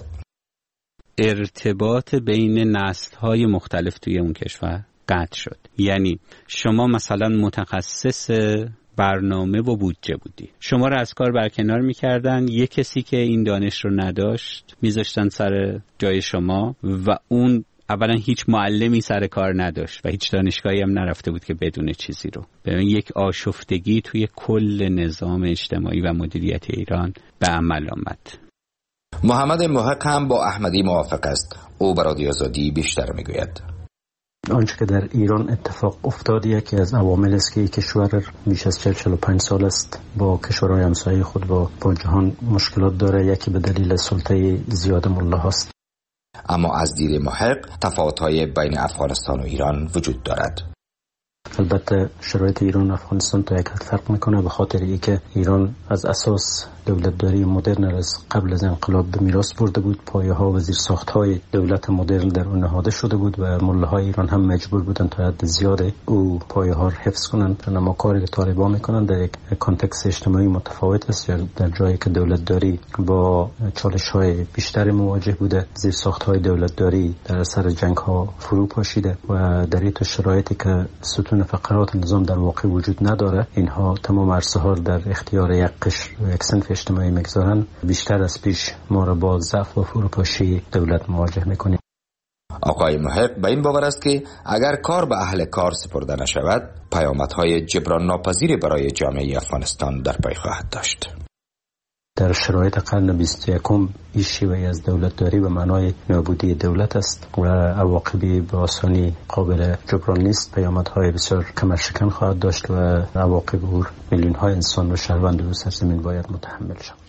[SPEAKER 23] ارتباط بین نسل‌های مختلف توی اون کشور قطع شد. یعنی شما مثلا متخصص برنامه و بودجه بودی، شما رو از کار برکنار میکردن، یک کسی که این دانش رو نداشت میذاشتن سر جای شما و اون اولا هیچ معلمی سر کار نداشت و هیچ دانشگاهی هم نرفته بود که بدون چیزی رو. ببین یک آشفتگی توی کل نظام اجتماعی و مدیریت ایران به عمل آمد.
[SPEAKER 17] محمد محق هم با احمدی موافق است. او به رادیو آزادی بیشتر میگوید.
[SPEAKER 6] آنچه که در ایران اتفاق افتاد یکی از عوامل است که کشور بیش از 45 سال است با کشورهای همسایه خود با جهان مشکلات داره. یکی به دلیل سلطه زیاد ملاهاست.
[SPEAKER 17] اما از دید محق تفاوت‌های بین افغانستان و ایران وجود دارد.
[SPEAKER 6] البته شرایط ایران و افغانستان تا یک حد فرق میکنه، به خاطر اینکه ایران از اساس دولتداری مدرن از قبل از انقلاب به میراث برده بود. پایه‌ها و زیرساخت‌های دولت مدرن در اون نهاده شده بود و ملاهای ایران هم مجبور بودن تا حد زیاد او پایه‌ها رو حفظ کنند. اما کاری که طالبان میکنن در یک کانتکست اجتماعی متفاوت است. در جایی که دولتداری با چالش‌های بیشتری مواجه بوده، زیرساخت‌های دولتداری در اثر جنگ‌ها فرو پاشیده و در این شرایطی که ستون اصل فقرات نظام در واقع وجود نداره. اینها تمام عرصه‌ها در اختیار یک قشر و یک صنف اجتماعی میگذارن. بیشتر از پیش ما را با ضعف و فروپاشی دولت مواجه میکنیم.
[SPEAKER 17] آقای محق به این باور است که اگر کار به اهل کار سپرده نشود، پیامدهای جبران ناپذیری برای جامعه افغانستان در پی خواهد داشت.
[SPEAKER 6] در شرایط قرن 21 این شیوه از دولتداری به معنای نابودی دولت است و عواقبی به آسانی قابل جبران نیست. پیامدهای بسیار کمرشکن خواهد داشت و عواقب او میلیون های انسان و شهروند روی سرزمین باید متحمل شوند.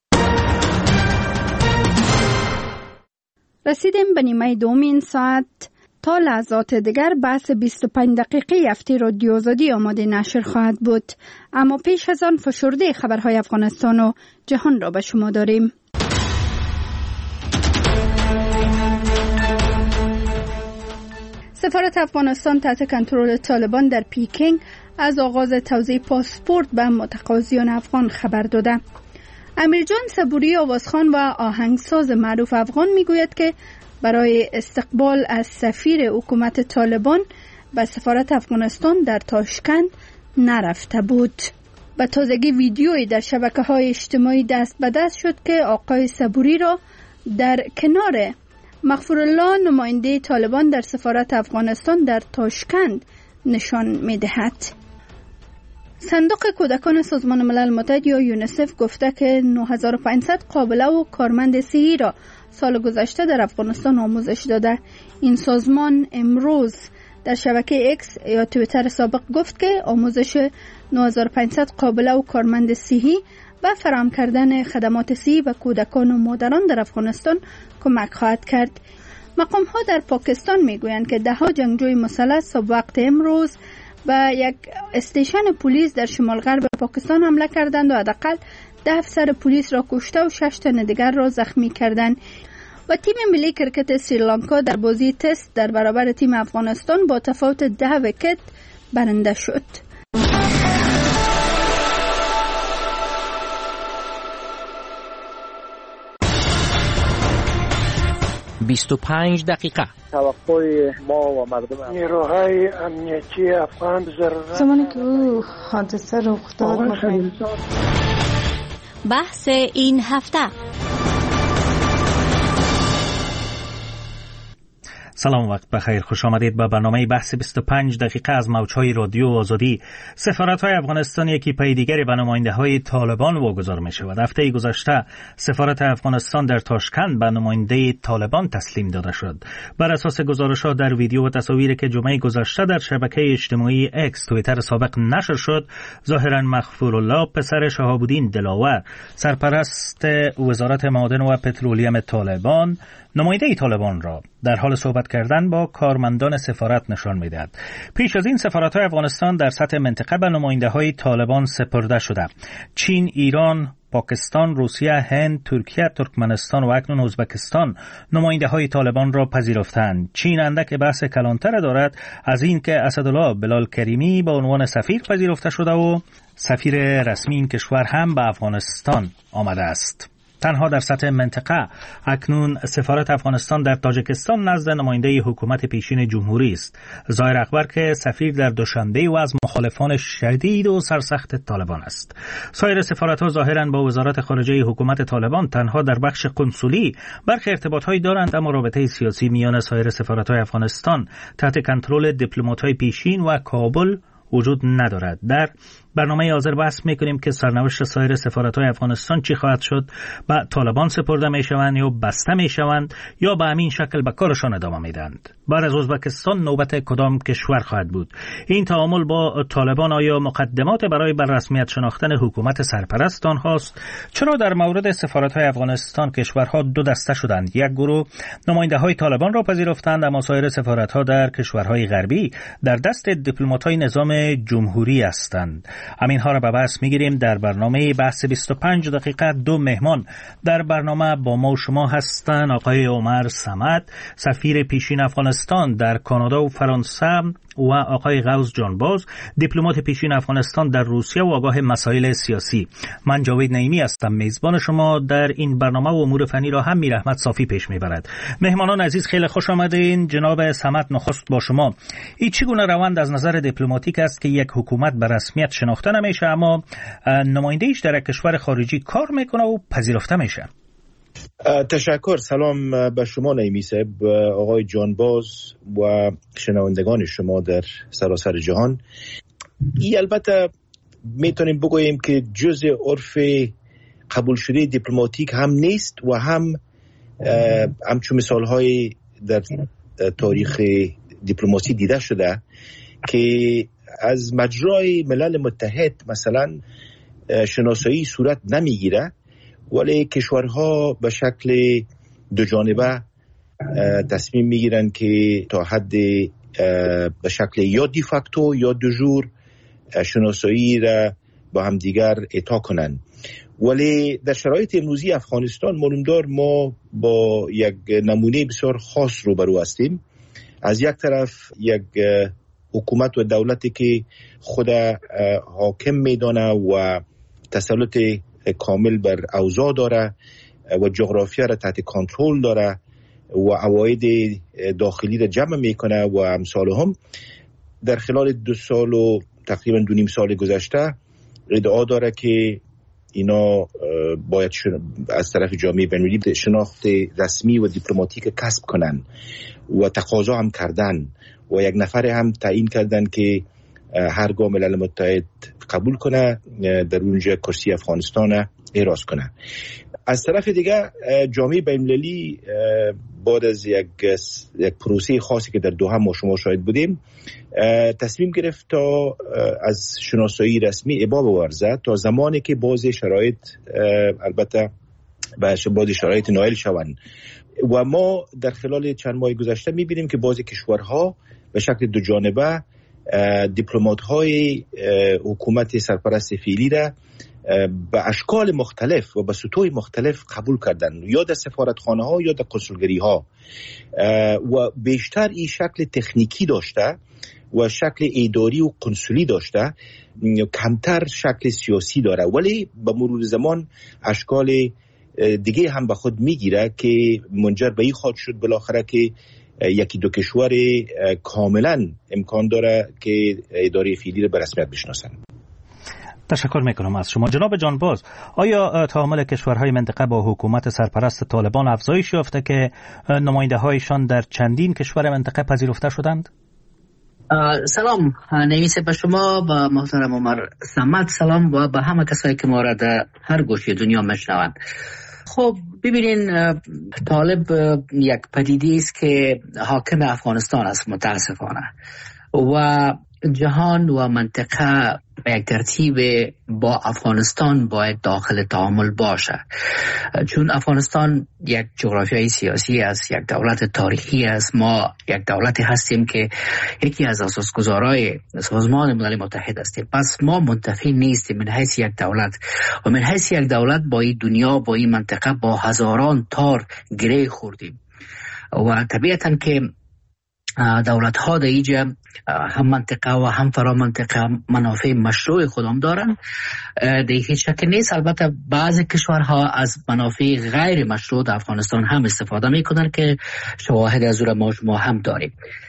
[SPEAKER 1] رسیدیم به نیمه دوم این ساعت. تا لحظات دیگر بحث 25 دقیقه هفته رادیو آزادی آماده نشر خواهد بود، اما پیش از آن فشرده خبرهای افغانستان و جهان را به شما داریم. سفارت افغانستان تحت کنترل طالبان در پیکینگ از آغاز توزیع پاسپورت به متقاضیان افغان خبر داده. امیرجان صبوری آوازخوان و آهنگساز معروف افغان میگوید که برای استقبال از سفیر حکومت طالبان به سفارت افغانستان در تاشکند نرفته بود. به تازگی ویدیویی در شبکه‌های اجتماعی دست به دست شد که آقای صبوری را در کنار مغفورالله نماینده طالبان در سفارت افغانستان در تاشکند نشان می‌دهد. صندوق کودکان سازمان ملل متحد یا یونیسف گفته که 9500 قابله و کارمند صحی را سال گذشته در افغانستان آموزش داده. این سازمان امروز در شبکه اکس یا توییتر سابق گفت که آموزش 9500 قابله و کارمند صحی و فراهم کردن خدمات صحی به کودکان و مادران در افغانستان کمک خواهد کرد. مقام ها در پاکستان میگویند که 10 جنگجوی مسلح صبح وقت امروز به یک استیشن پلیس در شمال غرب پاکستان حمله کردند و حداقل 10 افسر پلیس را کشته و 6 تن دیگر را زخمی کردند. و تیم ملی کرکت سریلانکا در بازی تست در برابر تیم افغانستان با تفاوت 10 ویکت برنده شد.
[SPEAKER 10] 25 دقیقه.
[SPEAKER 2] توقع ما و مردم نیروهای امنیتی افغان
[SPEAKER 3] زمانی که حادثه رخ داد
[SPEAKER 14] بحث این هفته.
[SPEAKER 7] سلام، وقت بخیر، خوش آمدید به برنامه بحث 25 دقیقه از موجهای رادیو آزادی. سفارت‌های افغانستان یکی پی دیگری به نماینده‌های طالبان واگذار می‌شود. هفته گذشته سفارت افغانستان در تاشکند به نماینده طالبان تسلیم داده شد. بر اساس گزارش‌ها در ویدیو و تصاویری که جمعه گذشته در شبکه اجتماعی اکس توییتر سابق نشر شد، ظاهراً مغفورالله پسر شهاب‌الدین دلاور، سرپرست وزارت معادن و پترولیوم طالبان، نماینده طالبان را در حال صحبت کردن با کارمندان سفارت نشان می‌دهد. پیش از این سفارت‌های افغانستان در سطح منطقه به نماینده‌های طالبان سپرده شده. چین، ایران، پاکستان، روسیه، هند، ترکیه، ترکمنستان و اکنون ازبکستان نماینده‌های طالبان را پذیرفتند. چین اندک بحث کلانتر دارد از این که اسدالله بلال کریمی به عنوان سفیر پذیرفته شده و سفیر رسمی این کشور هم به افغانستان آمده است. تنها در سطح منطقه اکنون سفارت افغانستان در تاجیکستان نزد نماینده حکومت پیشین جمهوری است. ظاهر اخبار که سفیر در دوشنبه و از مخالفان شدید و سرسخت طالبان است. سایر سفارت‌ها ظاهراً با وزارت خارجه حکومت طالبان تنها در بخش کنسولی برخی ارتباط‌هایی دارند، اما رابطه سیاسی میان سایر سفارت‌های افغانستان تحت کنترل دیپلمات‌های پیشین و کابل وجود ندارد. در برنامه حاضر بحث میکنیم که سرنوشت سایر سفارت‌های افغانستان چی خواهد شد. به طالبان سپرده میشوند یا بسته میشوند یا به همین شکل به کارشان ادامه میدند. بعد از ازبکستان نوبت کدام کشور خواهد بود؟ این تعامل با طالبان آیا مقدمات برای بر رسمیت شناختن حکومت سرپرست آنهاست؟ چرا در مورد سفارت‌های افغانستان کشورها دو دسته شدند؟ یک گروه نماینده‌های طالبان را پذیرفتند، اما سایر سفارت‌ها در کشورهای غربی در دست دیپلمات‌های نظام جمهوری هستند. همین ها را به بحث میگیریم در برنامه بحث 25 دقیقه. دو مهمان در برنامه با ما و شما هستند. آقای عمر صمد، سفیر پیشین افغانستان در کانادا و فرانسه، و آقای غوث جانباز، دیپلمات پیشین افغانستان در روسیه و آگاه مسائل سیاسی. من جاوید نعیمی هستم، میزبان شما در این برنامه و امور فنی را هم میر احمد صافی پیش میبرد. مهمانان عزیز خیلی خوش آمدین. جناب صمد، نخست با شما. این چگونه روند از نظر دیپلماتیک است که یک حکومت به رسمیت شناخته نمیشه اما نماینده‌اش در کشور خارجی کار میکنه و پذیرفته میشه؟
[SPEAKER 4] تشکر. سلام به شما نعیمی صاحب، آقای جانباز و شنوندگان شما در سراسر جهان. این البته میتونیم بگوییم که جزء عرف قبول شده دیپلماتیک هم نیست و همچون مثالهای در تاریخ دیپلماسی دیده شده که از مجرای ملل متحد مثلا شناسایی صورت نمیگیره، ولی کشورها به شکل دو جانبه تصمیم میگیرن که تا حد به شکل یا دی فاکتو یا دو جور شناسایی را با هم دیگر اعطا کنن. ولی در شرایط امروزی افغانستان معلومدار ما با یک نمونه بسیار خاص روبرو هستیم. از یک طرف یک حکومت و دولتی که خود حاکم میدانه و تسلط کامل بر اوضاع داره و جغرافیا را تحت کنترل داره و عواید داخلی را جمع میکنه و امثال هم. در خلال 2 سال و تقریبا 2.5 سال گذشته ادعا داره که اینا باید از طرف جامعه بین‌المللی شناخت رسمی و دیپلماتیک کسب کنن و تقاضا هم کردن و یک نفر هم تعیین کردن که هرگاه ملل متحد قبول کنه در اونجا کرسی افغانستان احراز کنه. از طرف دیگه جامعه بین‌المللی بعد از یک پروسه خاصی که در دوحه ما شما شاهد بودیم تصمیم گرفت تا از شناسایی رسمی ابا بورزه تا زمانی که بعضی شرایط البته بعضی شرایط نائل شوند. و ما در خلال چند ماه گذشته میبینیم که بعضی کشورها به شکل دو جانبه دیپلمات‌های حکومت سرپرست فعلی را به اشکال مختلف و به سطوح مختلف قبول کردن، یا در سفارتخانه‌ها یا در کنسولگری‌ها، و بیشتر این شکل تکنیکی داشته و شکل اداری و کنسولی داشته، کمتر شکل سیاسی داره. ولی به مرور زمان اشکال دیگه هم به خود میگیره که منجر به این خواهد شد بالاخره که یکی دو کشور کاملا امکان داره که اداره فعلی را به رسمیت بشناسن.
[SPEAKER 7] تشکر میکنم از شما. جناب جانباز، آیا تعامل کشورهای منطقه با حکومت سرپرست طالبان افزایش یافته که نماینده هایشان در چندین کشور منطقه پذیرفته شدند؟
[SPEAKER 8] سلام نویسه به شما، با محترم عمر صمد سلام و به همه کسایی که ما را در هر گوشه دنیا میشنوند. خب ببینین، طالب یک پدیده است که حاکم افغانستان است متاسفانه، و جهان و منطقه به یک ترتیب با افغانستان باید داخل تعامل باشه، چون افغانستان یک جغرافیای سیاسی است، یک دولت تاریخی است. ما یک دولتی هستیم که یکی از اساسگزارای سازمان ملل متحد هستیم. پس ما منتفی نیستیم من حیث یک دولت، و من حیث یک دولت با این دنیا، با این منطقه، با هزاران تار گره خوردیم. و طبیعتاً که دولت ها در اینجا هم منطقه و هم فرا منطقه منافع مشروع خودم دارن، در هیچ شک نیست. البته بعضی کشورها از منافع غیر مشروع در افغانستان هم استفاده میکنن که شواهد از او ما هم داریم.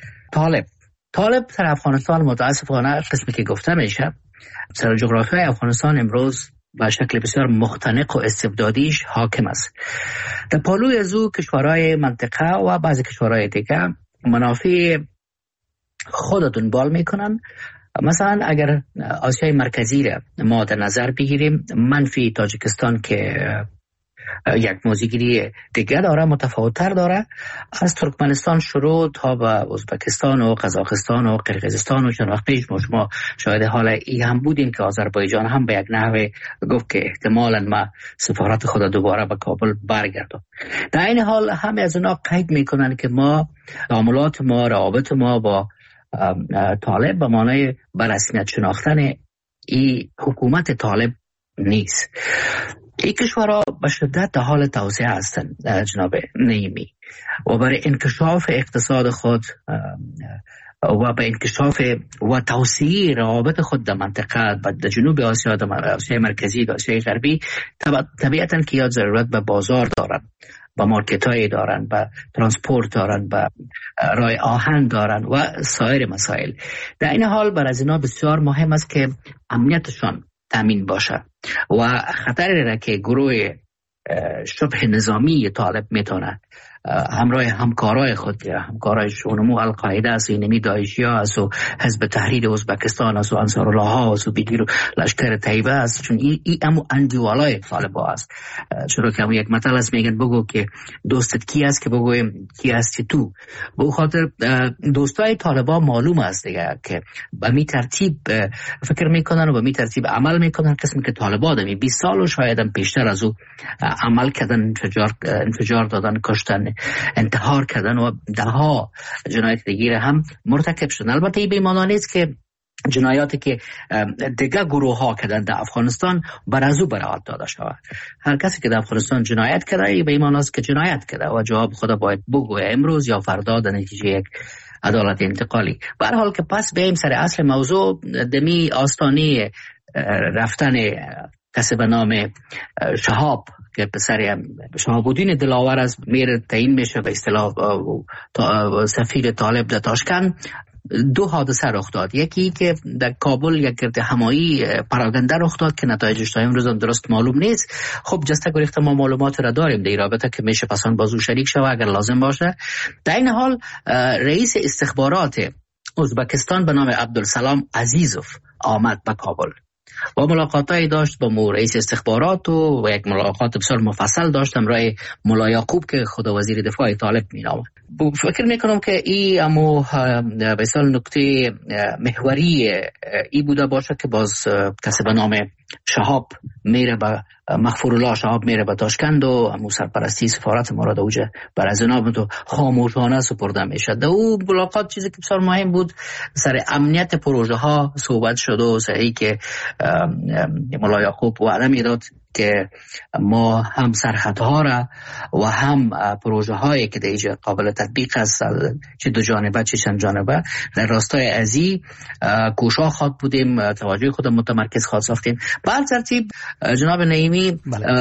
[SPEAKER 8] طالب در افغانستان متاسفانه قسمی که گفته میشه، سر جغرافیای افغانستان امروز به شکل بسیار مختنق و استبدادیش حاکم است. در پالوی از او کشورهای منطقه و بعضی کشورهای دیگه منافع خود دنبال میکنن. مثلا اگر آسیای مرکزی را ما در نظر بگیریم، منفی تاجیکستان که یک موضوعگیری دیگه داره، متفاوت‌تر داره، از ترکمنستان شروع تا به ازبکستان و قزاقستان و قرقیزستان و چند وقت پیش ما شاهد حال ای هم بودیم که آذربایجان هم به یک نحوه گفت که احتمالاً ما سفارت خود دوباره به کابل برگردم. در این حال همه از اونا قید میکنن که ما تعاملات ما، روابط ما با طالب به معنای به رسمیت شناختن این حکومت طالب نیست. این کشورها به شدت در حال توسعه هستند جناب نعیمی، و برای انکشاف اقتصاد خود و به انکشاف و توسعه روابط خود در منطقه در جنوب آسیا، در آسیای مرکزی، در آسیای غربی، طبیعتاً که یا ضرورت به بازار دارن، با مارکت های دارن، با ترانسپورت دارن، با راه آهن دارن و سایر مسائل. در این حال برای از اینا بسیار مهم است که امنیتشان تامین باشه و خطری را که گروه شبه نظامی طالب میتونه همراه همکارای خود، همکارای شونمو القاعده است، اینمی داعشی ها است و حزب تحریر ازبکستان است و انصارالله ها است و بگیر لشکر طیبه است، چون این امو اندیوالای طالب ها است. چرا که یک مثل است، میگن بگو که دوستت کی است که بگویم کی هستی تو. به خاطر دوستای طالب ها معلوم است دیگه که به می ترتیب فکر میکنن و به می ترتیب عمل میکنن. قسمی که طالب ها دمی 20 سال و شاید هم بیشتر از او عمل کردن، انفجار دادن، کشتن، انتحار کردن و ده ها جنایت دیگه هم مرتکب شدن. البته این به معنی نیست که جنایاتی که دیگه گروه ها کردن در افغانستان بر از او براعت داده شود. هر کسی که در افغانستان جنایت کرده به این معنی است که جنایت کرده و جواب خدا باید بگوه امروز یا فردا در نتیجه یک عدالت انتقالی. به هر حال که پس بریم سر اصل موضوع، دمی آستانی رفتن کسی به نام شهاب که پسر شهاب‌الدین دلاور از میر تعیین میشه به اصطلاح سفیر طالب در تاشکند. دو حادثه رخ داد. یکی که در کابل یک گرد همایی پراگنده رخ داد که نتایجش تا امروز درست معلوم نیست. خب جسته گریخته ما معلومات را داریم در این رابطه که میشه پسان بازو شریک شود اگر لازم باشه. در این حال رئیس استخبارات ازبکستان به نام عبدالسلام عزیزوف آمد به کابل و ملاقاتی داشت با رئیس استخبارات و یک ملاقات بسیار مفصل داشت همراه ملا یعقوب که خود وزیر دفاع طالب مینامد. فکر میکنم که این امو بسیار نکته محوری ای بوده باشه که باز کسی به نام شهاب میره به مغفورالله شهاب میره به تاشکند و امو سرپرستی سفارت مراد اوجه بر از اینا تو خاموشانه سپرده میشه. در او ملاقات چیزی که بسیار مهم بود سر امنیت پروژه ها صحبت شد و سری که ملا یعقوب وعده میداد که ما هم سرحدها را و هم پروژه هایی که دیگه قابل تطبیق است، چه دو جانبه چه چند جانبه، در راستای ازی کوشا خواد بودیم، توجه خود متمرکز خواد ساختیم. به هر ترتیب جناب نعیمی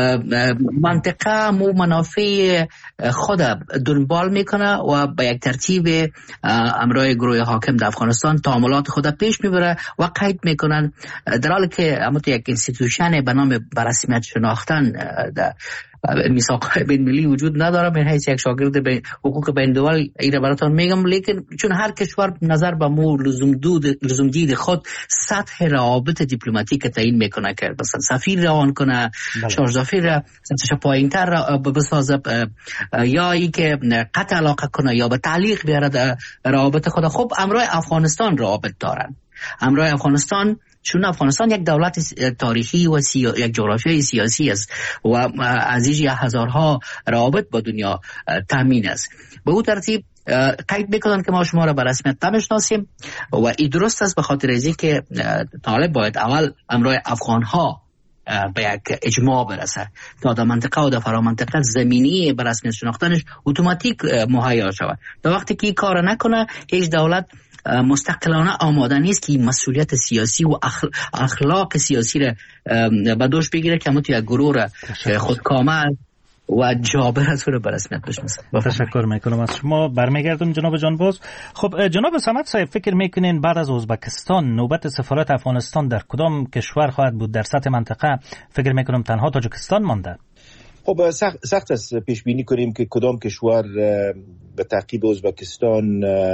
[SPEAKER 8] منطقه مو منافع خود دنبال میکنه و به یک ترتیب امرای گروه حاکم در افغانستان تعاملات خود پیش میبره و قید میکنن، در حالی که امت یک انستیتوشن به نام برسمیت شناختن در میثاق بین ملی وجود نداره. من حیث یک شاگرد به حقوق بین دول ایره براتون میگم، لیکن چون هر کشور نظر به مو لزوم دید خود سطح روابط دیپلماتیک تعیین میکنه که مثلا سفیر روان کنه، شارژافیر سطحش پایین‌تر بسازه یا ای که قطع علاقه کنه یا به تعلیق بیاره در روابط خود. خب امرای افغانستان روابط دارن. امرای افغانستان چون افغانستان یک دولت تاریخی و یک جغرافیای سیاسی است و از اینجا هزارها روابط با دنیا تامین است. به او ترتیب قید میکنن که ما شما را به رسمیت نمیشناسیم و این درست است، به خاطر اینکه که طالب باید اول امرای افغانها به یک اجماع برسه تا در منطقه و در فرامنطقه زمینی به رسمیت شناختنش اتوماتیک مهیا شود. در وقتی که این کار نکنه هیچ دولت مستقلانه آماده نیست که مسئولیت سیاسی و اخلاق سیاسی را به دوش بگیره که همون یک گروه را خودکامه و جابر از رو به رسمیت بشناسه.
[SPEAKER 7] تشکر میکنم از شما. برمیگردم جناب جانباز. خب جناب صمد صاحب، فکر میکنین بعد از ازبکستان نوبت سفارت افغانستان در کدام کشور خواهد بود در سطح منطقه؟ فکر میکنم تنها تاجیکستان مانده.
[SPEAKER 4] خب سخت است پیش بینی کنیم که کدام کشور به تعقیب ازبکستان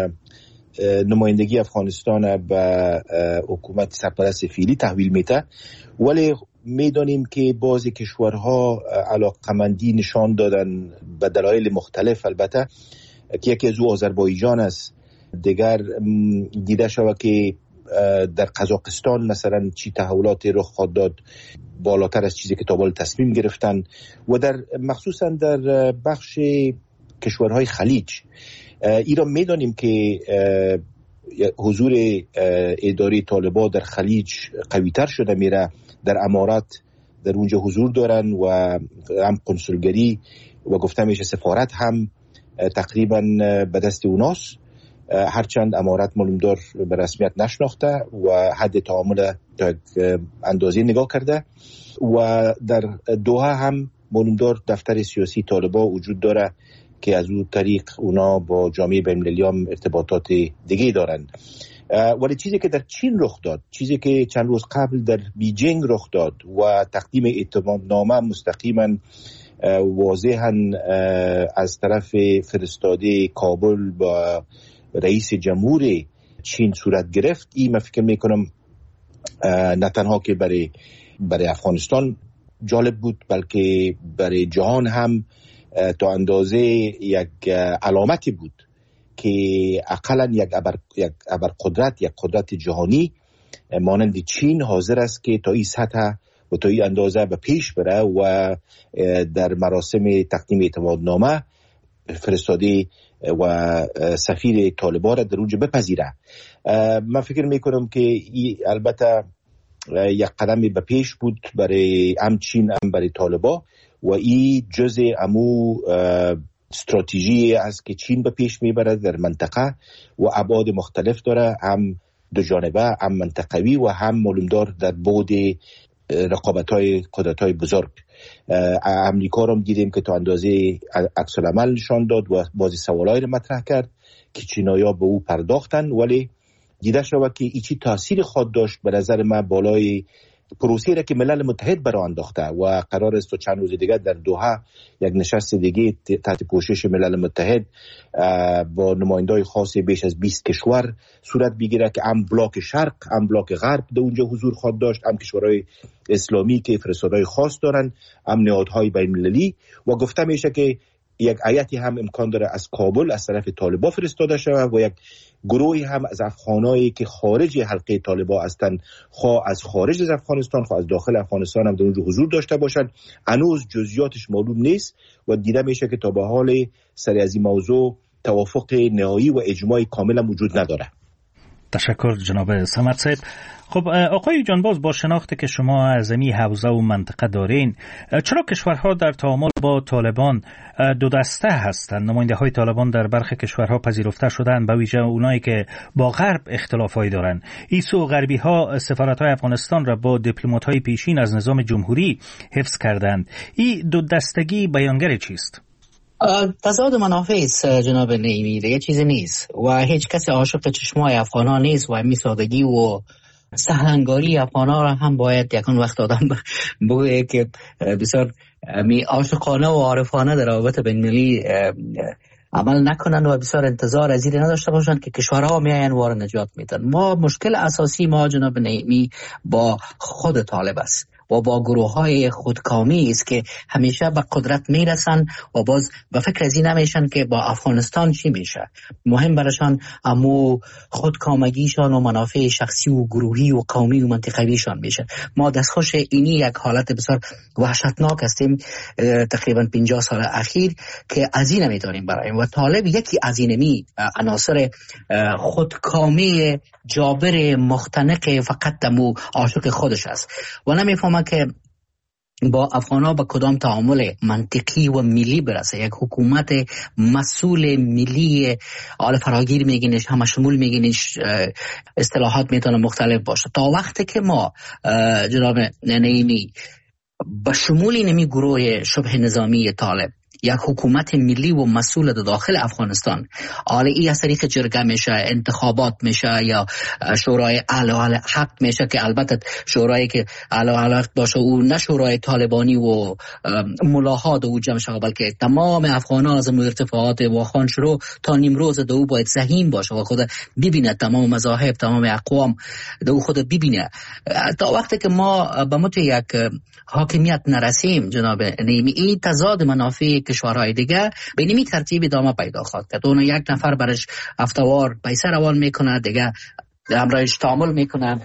[SPEAKER 4] نمایندگی افغانستان به حکومت سرپرست فعلی تحویل میده، ولی میدانیم که بعضی کشورها علاقمندی نشان دادن به دلایل مختلف، البته که یکی از او آذربایجان است. دیگر دیده شود که در قزاقستان مثلا چی تحولاتی رخ خواهد داد بالاتر از چیزی که تا حالا تصمیم گرفتن، و در مخصوصا در بخش کشورهای خلیج ایران میدانیم که حضور اداره طالبان در خلیج قویتر شده میره. در امارات در اونجا حضور دارن و هم کنسولگری و گفته میشه سفارت هم تقریبا به دست اوناست. هرچند امارت معلومدار به رسمیت نشناخته و حد تعامل تا اندازه نگاه کرده و در دوحه هم معلومدار دفتر سیاسی طالبان وجود داره که از اون طریق اونا با جامعه بین‌المللی هم ارتباطات دیگه دارن. ولی چیزی که در چین رخ داد، چیزی که چند روز قبل در بیجینگ رخ داد و تقدیم اعتمادنامه مستقیما واضحاً از طرف فرستاده کابل با رئیس جمهور چین صورت گرفت، این من فکر میکنم نه تنها که برای افغانستان جالب بود بلکه برای جهان هم تا اندازه یک علامتی بود که اقلاً یک ابرقدرت، یک قدرت جهانی مانند چین حاضر است که تا این سطح و تا این اندازه به پیش بره و در مراسم تقدیم اعتمادنامه فرستاده و سفیر طالبان را در اونجا بپذیره. من فکر میکنم که البته یک قدم به پیش بود برای هم چین هم برای طالبان و این جزء امو استراتژی است که چین به پیش میبره در منطقه و ابعاد مختلف داره، هم دو جانبه، هم منطقوی و هم معلومدار در بعد رقابت‌های قدرت‌های بزرگ. امریکا رو دیدیم که تا اندازه عکس العمل نشان داد و بعضی سوالایی رو مطرح کرد که چینایی‌ها به او پرداختن، ولی دیده شد که ایچی تاثیر خود داشت به نظر من بالای پروسه‌ای را که ملل متحد برای انداخته و قرار است تا چند روز دیگه در دوحه یک نشست دیگه تحت پوشش ملل متحد با نمایندای خاص بیش از 20 کشور صورت بگیره که هم بلاک شرق هم بلاک غرب در اونجا حضور خواهد داشت، هم کشورهای اسلامی که فرستادهای خاص دارن، هم نهادهای بین‌المللی و گفته میشه که یک هیئتی هم امکان داره از کابل از طرف طالبان فرستاده شود و یک گروهی هم از افغانایی که خارج حلقه طالبان هستند، خواه از خارج از افغانستان خواه از داخل افغانستان هم در اونجا حضور داشته باشند. هنوز جزئیاتش معلوم نیست و دیده میشه که تا به حال سر از این موضوع توافق نهایی و اجماع کامل هم وجود نداره.
[SPEAKER 7] تشکر جناب صمد صاحب. خب آقای جانباز، با شناخت که شما از این حوزه و منطقه دارین، چرا کشورها در تعامل با طالبان دو دسته هستند؟ نماینده های طالبان در برخی کشورها پذیرفته شدند، به ویژه اونایی که با غرب اختلافایی دارند. ایسو غربی ها سفارت های افغانستان را با دیپلمات های پیشین از نظام جمهوری حفظ کردند. این دو دستگی بیانگر چیست؟
[SPEAKER 8] تضاد منافع است جناب نعیمی، دیگه چیزی نیست و هیچ کسی عاشق چشمای افغانا نیست و همین سادگی و سهلنگاری افغانا را هم باید یکان وقت آدم بگویه که بسیار عاشقانه و عارفانه در روابط بین‌المللی عمل نکنند و بسیار انتظار از این نداشته باشند که کشورها میاین وار نجات میدن. ما مشکل اساسی ما جناب نعیمی با خود طالب است و با گروه های خودکامی است که همیشه به قدرت میرسن و باز به فکر از این نمیشن که با افغانستان چی میشه. مهم برشان امو خودکامگیشان و منافع شخصی و گروهی و قومی و منطقویشان میشه. ما دستخوش اینی یک حالت بسیار وحشتناک هستیم تقریبا 50 سال اخیر که از این نمیتونیم برایم و طالب یکی از اینمی عناصر خودکامی جابر مختنق فقط دمو عاشق خودش است و نمیفهمه که با افغانا با کدام تعامل منطقی و ملی برسه. یک حکومت مسئول ملی آل فراگیر میگینش، همه شمول میگینش، اصطلاحات میتونه مختلف باشه. تا وقتی که ما جناب نعیمی با شمول اینمی گروه شبه نظامی طالب یک حکومت ملی و مسئول داخل افغانستان، حالا این از طریق جرگه میشه، انتخابات میشه یا شورای اعلی حق میشه که البته شورایی که اعلی حق باشه او نه شورای طالبانی و ملاحات او جمع شده بلکه تمام افغانان از ارتفاعات واخان شروع تا نیمروز دو باید سهیم باشه و خود ببینه تمام مذاهب تمام اقوام دو خود ببینه. تا وقتی که ما به مت یک حاکمیت نرسیم جناب نعیمی، این تضاد منافع کشورهای دیگه به نمی ترتیب ادامه پیدا خواهد کرد. اون یک نفر برش هفته‌وار پیسه روان میکنه، دیگه همراهش تعامل میکنه.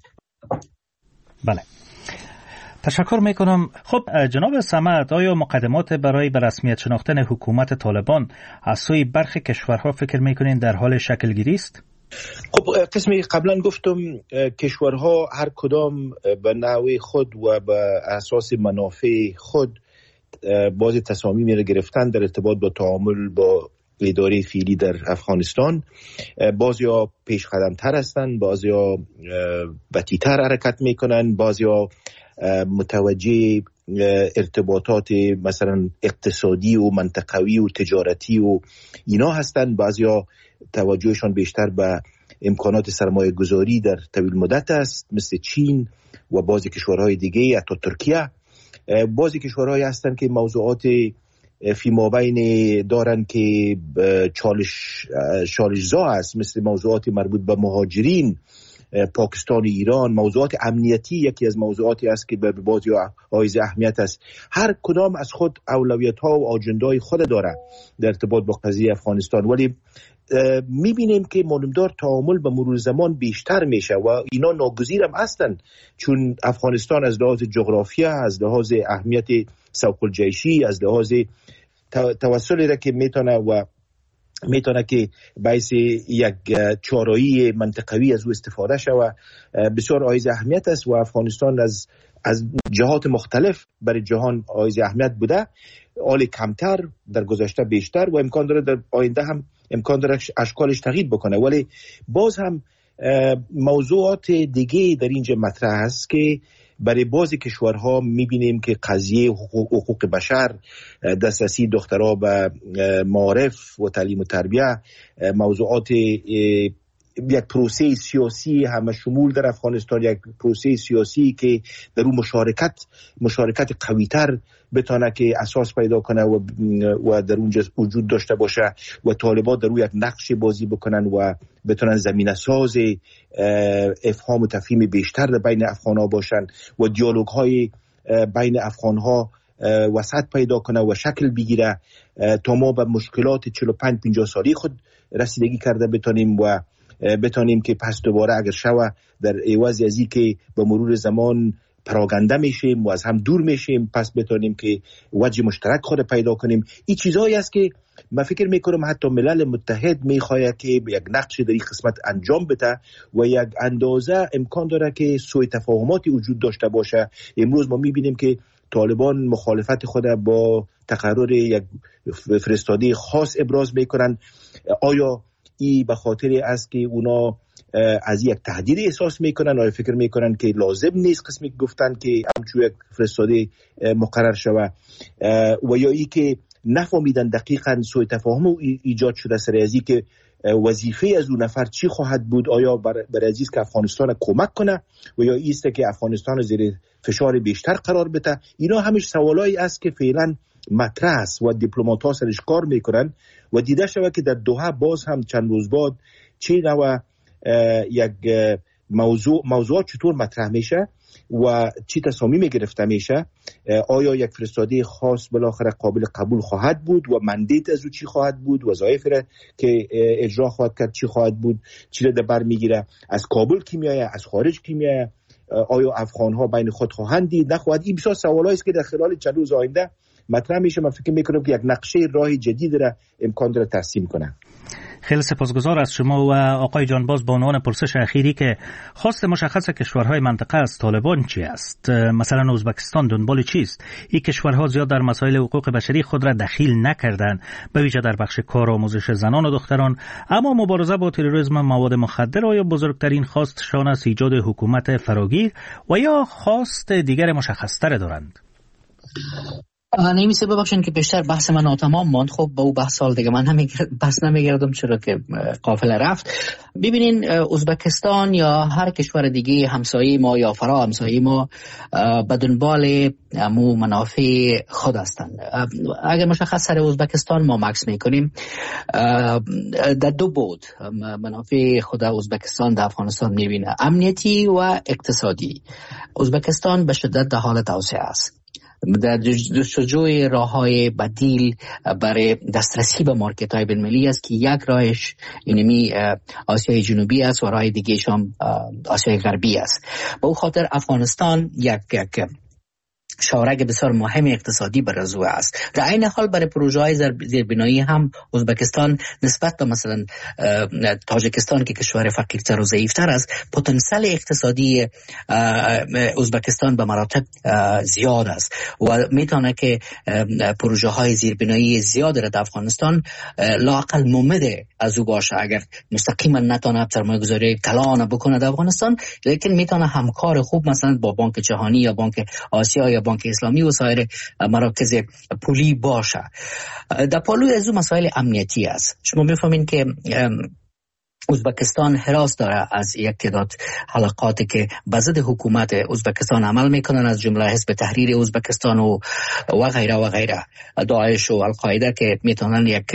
[SPEAKER 7] بله، تشکر میکنم. خب جناب صمد، آیا مقدمات برای به رسمیت شناختن حکومت طالبان از سوی برخی کشورها فکر میکنین در حال شکل گیری است؟
[SPEAKER 4] خب قسمی قبلا گفتم کشورها هر کدام به نحوه خود و به اساس منافع خود بعضی تصامیم را گرفتن در ارتباط با تعامل با اداره فعلی در افغانستان. بعضیا پیش قدم تر هستند، بعضیا بطی‌تر حرکت میکنن، بعضیا متوجه ارتباطات مثلا اقتصادی و منطقوی و تجارتی و اینا هستند، بعضیا توجهشان بیشتر به امکانات سرمایه گذاری در طویل مدت است مثل چین و بعضی کشورهای دیگه حتی ترکیه. بعضی کشورهایی هستند که موضوعات فی مابین دارن که چالش‌زا است، مثل موضوعات مربوط به مهاجرین، پاکستان، ایران. موضوعات امنیتی یکی از موضوعاتی است که به بعضی حائز اهمیت است. هر کدام از خود اولویت‌ها و آجندای خود داره در ارتباط با قضیه افغانستان، ولی میبینیم که معلومدار تعامل به مرور زمان بیشتر میشه و اینا ناگزیر هم هستن، چون افغانستان از لحاظ جغرافیا، از لحاظ اهمیت سوق الجیشی، از لحاظ توسلی را که میتونه که باعث یک چارایی منطقوی از او استفاده شوه بسیار حائز اهمیت است و افغانستان از جهات مختلف برای جهان حائز اهمیت بوده، حال کمتر در گذشته بیشتر و امکان داره در آینده هم امکان داره اشکالش تغییر بکنه. ولی باز هم موضوعات دیگه در اینجا مطرح است که برای بعضی کشورها میبینیم که قضیه حقوق بشر، دسترسی دخترها به معارف و تعلیم و تربیه، موضوعات یک پروسه سیاسی همه شمول در افغانستان، یک پروسه سیاسی که در اون مشارکت قوی‌تر بتونه که اساس پیدا کنه و در اونجا وجود داشته باشه و طالبان در اون یک نقش بازی بکنن و بتونن زمینه ساز افهام و تفهیم بیشتر در بین افغان‌ها باشن و دیالوگ های بین افغان‌ها وسعت پیدا کنه و شکل بگیره تا ما به مشکلات 45-50 سالی خود رسیدگی کرده بتونیم که پس دوباره اگر شوه در عوض از این که به مرور زمان پراگنده میشیم و از هم دور میشیم، پس بتونیم که وجه مشترک خود پیدا کنیم. این چیزایی است که من فکر میکنم حتی ملل متحد میخواهد که یک نقش در این قسمت انجام بده و یک اندازه امکان داره که سوء تفاهماتی وجود داشته باشه. امروز ما میبینیم که طالبان مخالفت خود با تقرر یک فرستاده خاص ابراز میکنن. آیا این به خاطر است که اونا از یک تهدید احساس میکنن؟ آیا فکر میکنن که لازم نیست قسمی گفتن که همچون یک فرستاده مقرر شوه؟ و یا ای که نفهمیدن دقیقاً سوء تفاهم ایجاد شده سر ازی که وظیفه از اون نفر چی خواهد بود؟ آیا برای عزیز که افغانستان کمک کنه و یا ایسته که افغانستان زیر فشار بیشتر قرار بده؟ اینا همش سوالایی است که فعلا مطرح است و دیپلمات‌ها سرش کار میکنن و دیده شده که در دوحه باز هم چند روز بعد چه نوع یک موضوع چطور مطرح میشه و چی تصامیم گرفته میشه. آیا یک فرستاده خاص بالاخره قابل قبول خواهد بود و مندیت از او چی خواهد بود، وظایف را که اجرا خواهد کرد چی خواهد بود، چی را در بر میگیره، از کابل کی میایه، از خارج کی میایه، آیا افغان ها بین خود خواهند دید نخواهد؟ این بسیار سوالایی است که در خلال چند روز آینده مطرح میشه. من فکر میکنم که یک نقشه راه جدید را امکان داره ترسیم کنه.
[SPEAKER 7] خیلی سپاسگزار از شما. و آقای جانباز، با عنوان پرسش اخیری که خواست مشخص کشورهای منطقه از طالبان چی است؟ مثلا ازبکستان دنبال چیست؟ این کشورها زیاد در مسائل حقوق بشری خود را دخیل نکردند، به ویژه در بخش کار آموزش زنان و دختران، اما مبارزه با تروریسم، مواد مخدر آیا بزرگترین خواستشان است ایجاد حکومت فراگیر و یا خواست دیگر مشخص‌تر دارند؟
[SPEAKER 8] نمیشه ببخشین که بیشتر بحث من ناتمام ماند. خب با او بحث سال دیگه من بحث نمیگردم چرا که قافله رفت. ببینین ازبکستان یا هر کشور دیگه همسایه ما یا فرا همسایه ما به دنبال مو منافع خود هستند. اگر مشخص سر ازبکستان ما مکس میکنیم در دو بود منافع خود ازبکستان در افغانستان میبینه، امنیتی و اقتصادی. ازبکستان به شدت در حال توسعه است، در جستجوی راه‌های بدیل برای دسترسی به مارکت‌های بین‌المللی است که یک راهش اینمی آسیای جنوبی است و راه دیگه‌ش هم آسیای غربی است. به اون خاطر افغانستان یک شارک بسیار مهم اقتصادی برای او است. در این حال برای پروژه های زیربنایی هم ازبکستان نسبت به مثلا تاجیکستان که کشور فقیرتر و ضعیفتر است، پتانسیل اقتصادی ازبکستان به مراتب زیاد است و میتونه که پروژه های زیربنایی زیاد در افغانستان لااقل ممده از او باشه. اگر مستقیما نتونه سرمایه‌گذاری کلان بکنه در افغانستان، لیکن میتونه همکار خوب مثلا با بانک جهانی یا بانک آسیا یا بانک اسلامی و سایر مراکز پولی باشه. در پالوی از اون مسائل امنیتی است. شما میفهمین که ازبکستان حراس داره از یک تعداد حلقاتی که به ضد حکومت ازبکستان عمل میکنن، از جمله حزب تحریر ازبکستان و غیره و غیره، داعش و القاعده که میتونن یک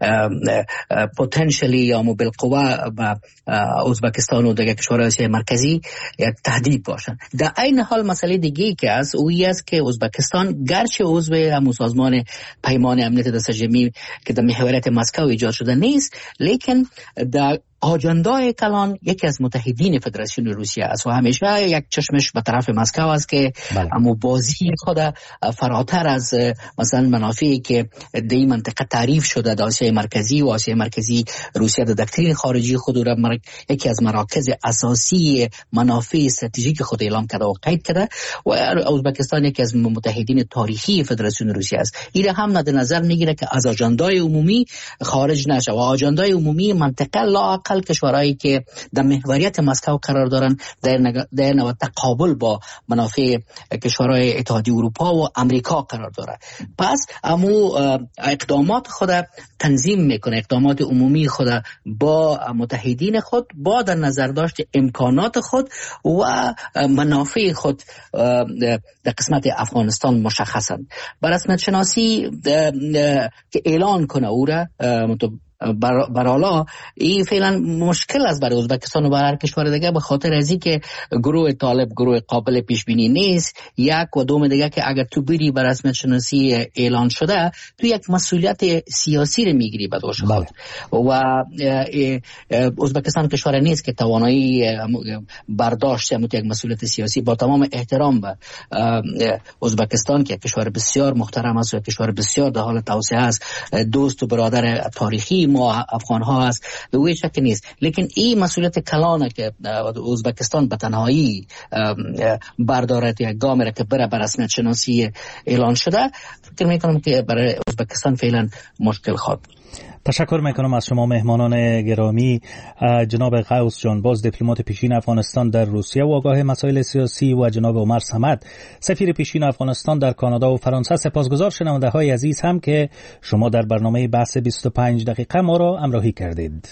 [SPEAKER 8] پتانسیلی یا بالقوه به ازبکستان و دیگر کشورهای آسیای مرکزی یک تهدید باشن. در این حال مسئله دیگه که است اویی است که ازبکستان گرچه عضو همون سازمان پیمان امنیت دستجمعی که در محوریت مسکو ایجاد شده نیست، لیکن در آجندای کلان یکی از متحدین فدراسیون روسیه است و همیشه یک چشمش به طرف مسکو است که اما بازی خود فراتر از مثلا منافعی که در این منطقه تعریف شده در آسیای مرکزی و آسیای مرکزی روسیه در دکترین خارجی خود را یکی از مراکز اساسی منافع استراتژیک خود اعلام کرده و قید کرده و ازبکستان یکی از متحدین تاریخی فدراسیون روسیه است. این هم در نظر میگیره که از آجندای عمومی خارج نشه و آجندای عمومی منطقه لااقل کشورهایی که در محوریت مسکو قرار دارن در نوع تقابل با منافع کشورهای اتحادیه اروپا و امریکا قرار داره. پس امو اقدامات خود تنظیم میکنه، اقدامات عمومی خود با متحدین خود با در نظر داشت امکانات خود و منافع خود در قسمت افغانستان مشخصند. بر رسمیت شناسی که اعلان کنه او را برالا این فعلا مشکل است برای ازبکستان و برای هر کشور دیگه، به خاطر از اینکه گروه طالب گروه قابل پیش بینی نیست. یک و دوم دیگه که اگر تو بری بر رسمیت شناسی اعلان شده تو یک مسئولیت سیاسی رو میگیری به دوش خود و ازبکستان کشور نیست که توانایی برداشت یک مسئولیت سیاسی. با تمام احترام به ازبکستان که کشور بسیار محترم است و کشور بسیار در حال توسعه است، دوست و برادر تاریخی ما افغان ها است، به وی شک نیست، لیکن این مسئولیت کلانه که ازبکستان به تنهایی بردارد یک گام را که بره بر رسمیت شناسی اعلان شده، فکر میکنم که برای ازبکستان فعلا مشکل خواهد.
[SPEAKER 7] تشکر میکنم از شما مهمانان گرامی، جناب قوس جانباز دیپلمات پیشین افغانستان در روسیه و آگاه مسائل سیاسی و جناب عمر صمد سفیر پیشین افغانستان در کانادا و فرانسه. سپاسگزار شنونده های عزیز هم که شما در برنامه بحث 25 دقیقه ما را همراهی کردید.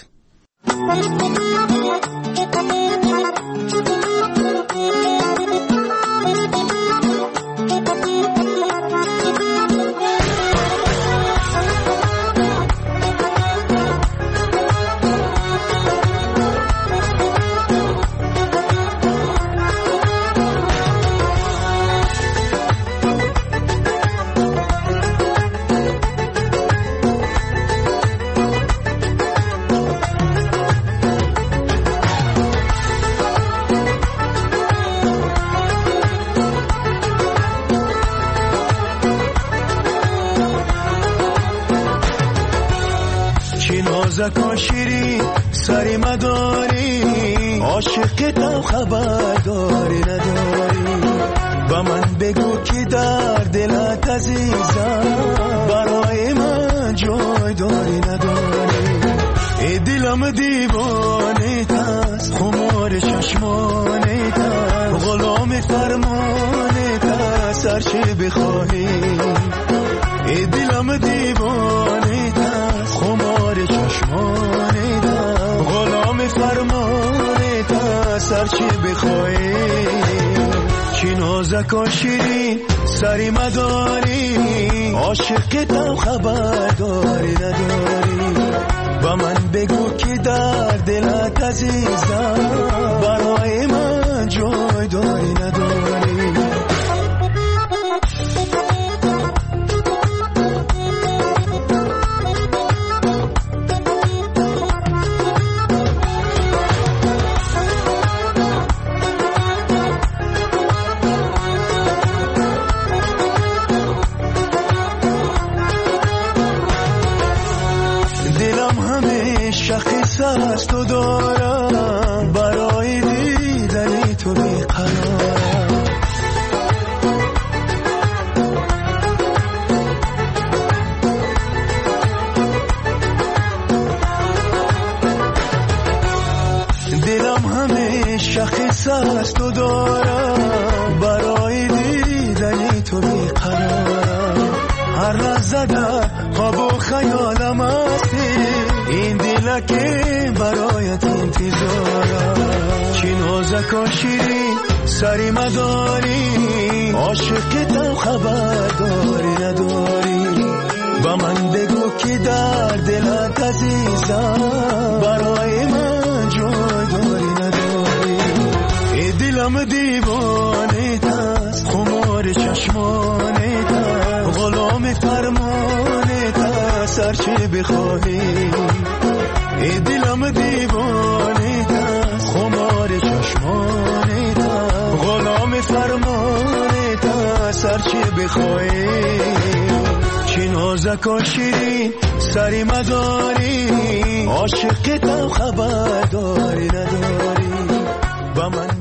[SPEAKER 9] زکا شیری سری مداری عاشقتم خبرداری نداری با من بگو که در دلت عزیزم برای من جای داری نداری ای دلم دیوانه تست خمار چشمانه تست غلام فرمانه تست هرچی بخواهی ای دلم دیوانه تست خمار چشمانه تست غلام فرمانه تست هرچی بخواهی چی نازکا شیرین سری مداری عاشقتم خبرداری نداری با من بگو که در دلت عزیزم برای من جای داری نداری زده خواب و خیالم هستی این دل که برایت انتظارم چی نازک و شیرین سری مداری عاشقتم خبر داری نداری با من بگو که در دلت عزیزم برای من جای داری نداری ای دلم دیوانه تست خمار چشمانه تست غلام فرمانه تست هرچی بخواهی ای دلم دیوانه تست خمار چشمانه تست غلام فرمانه تست هرچی بخواهی چی نازک و شیرین سری مداری عاشقتم خبر داری نداری با من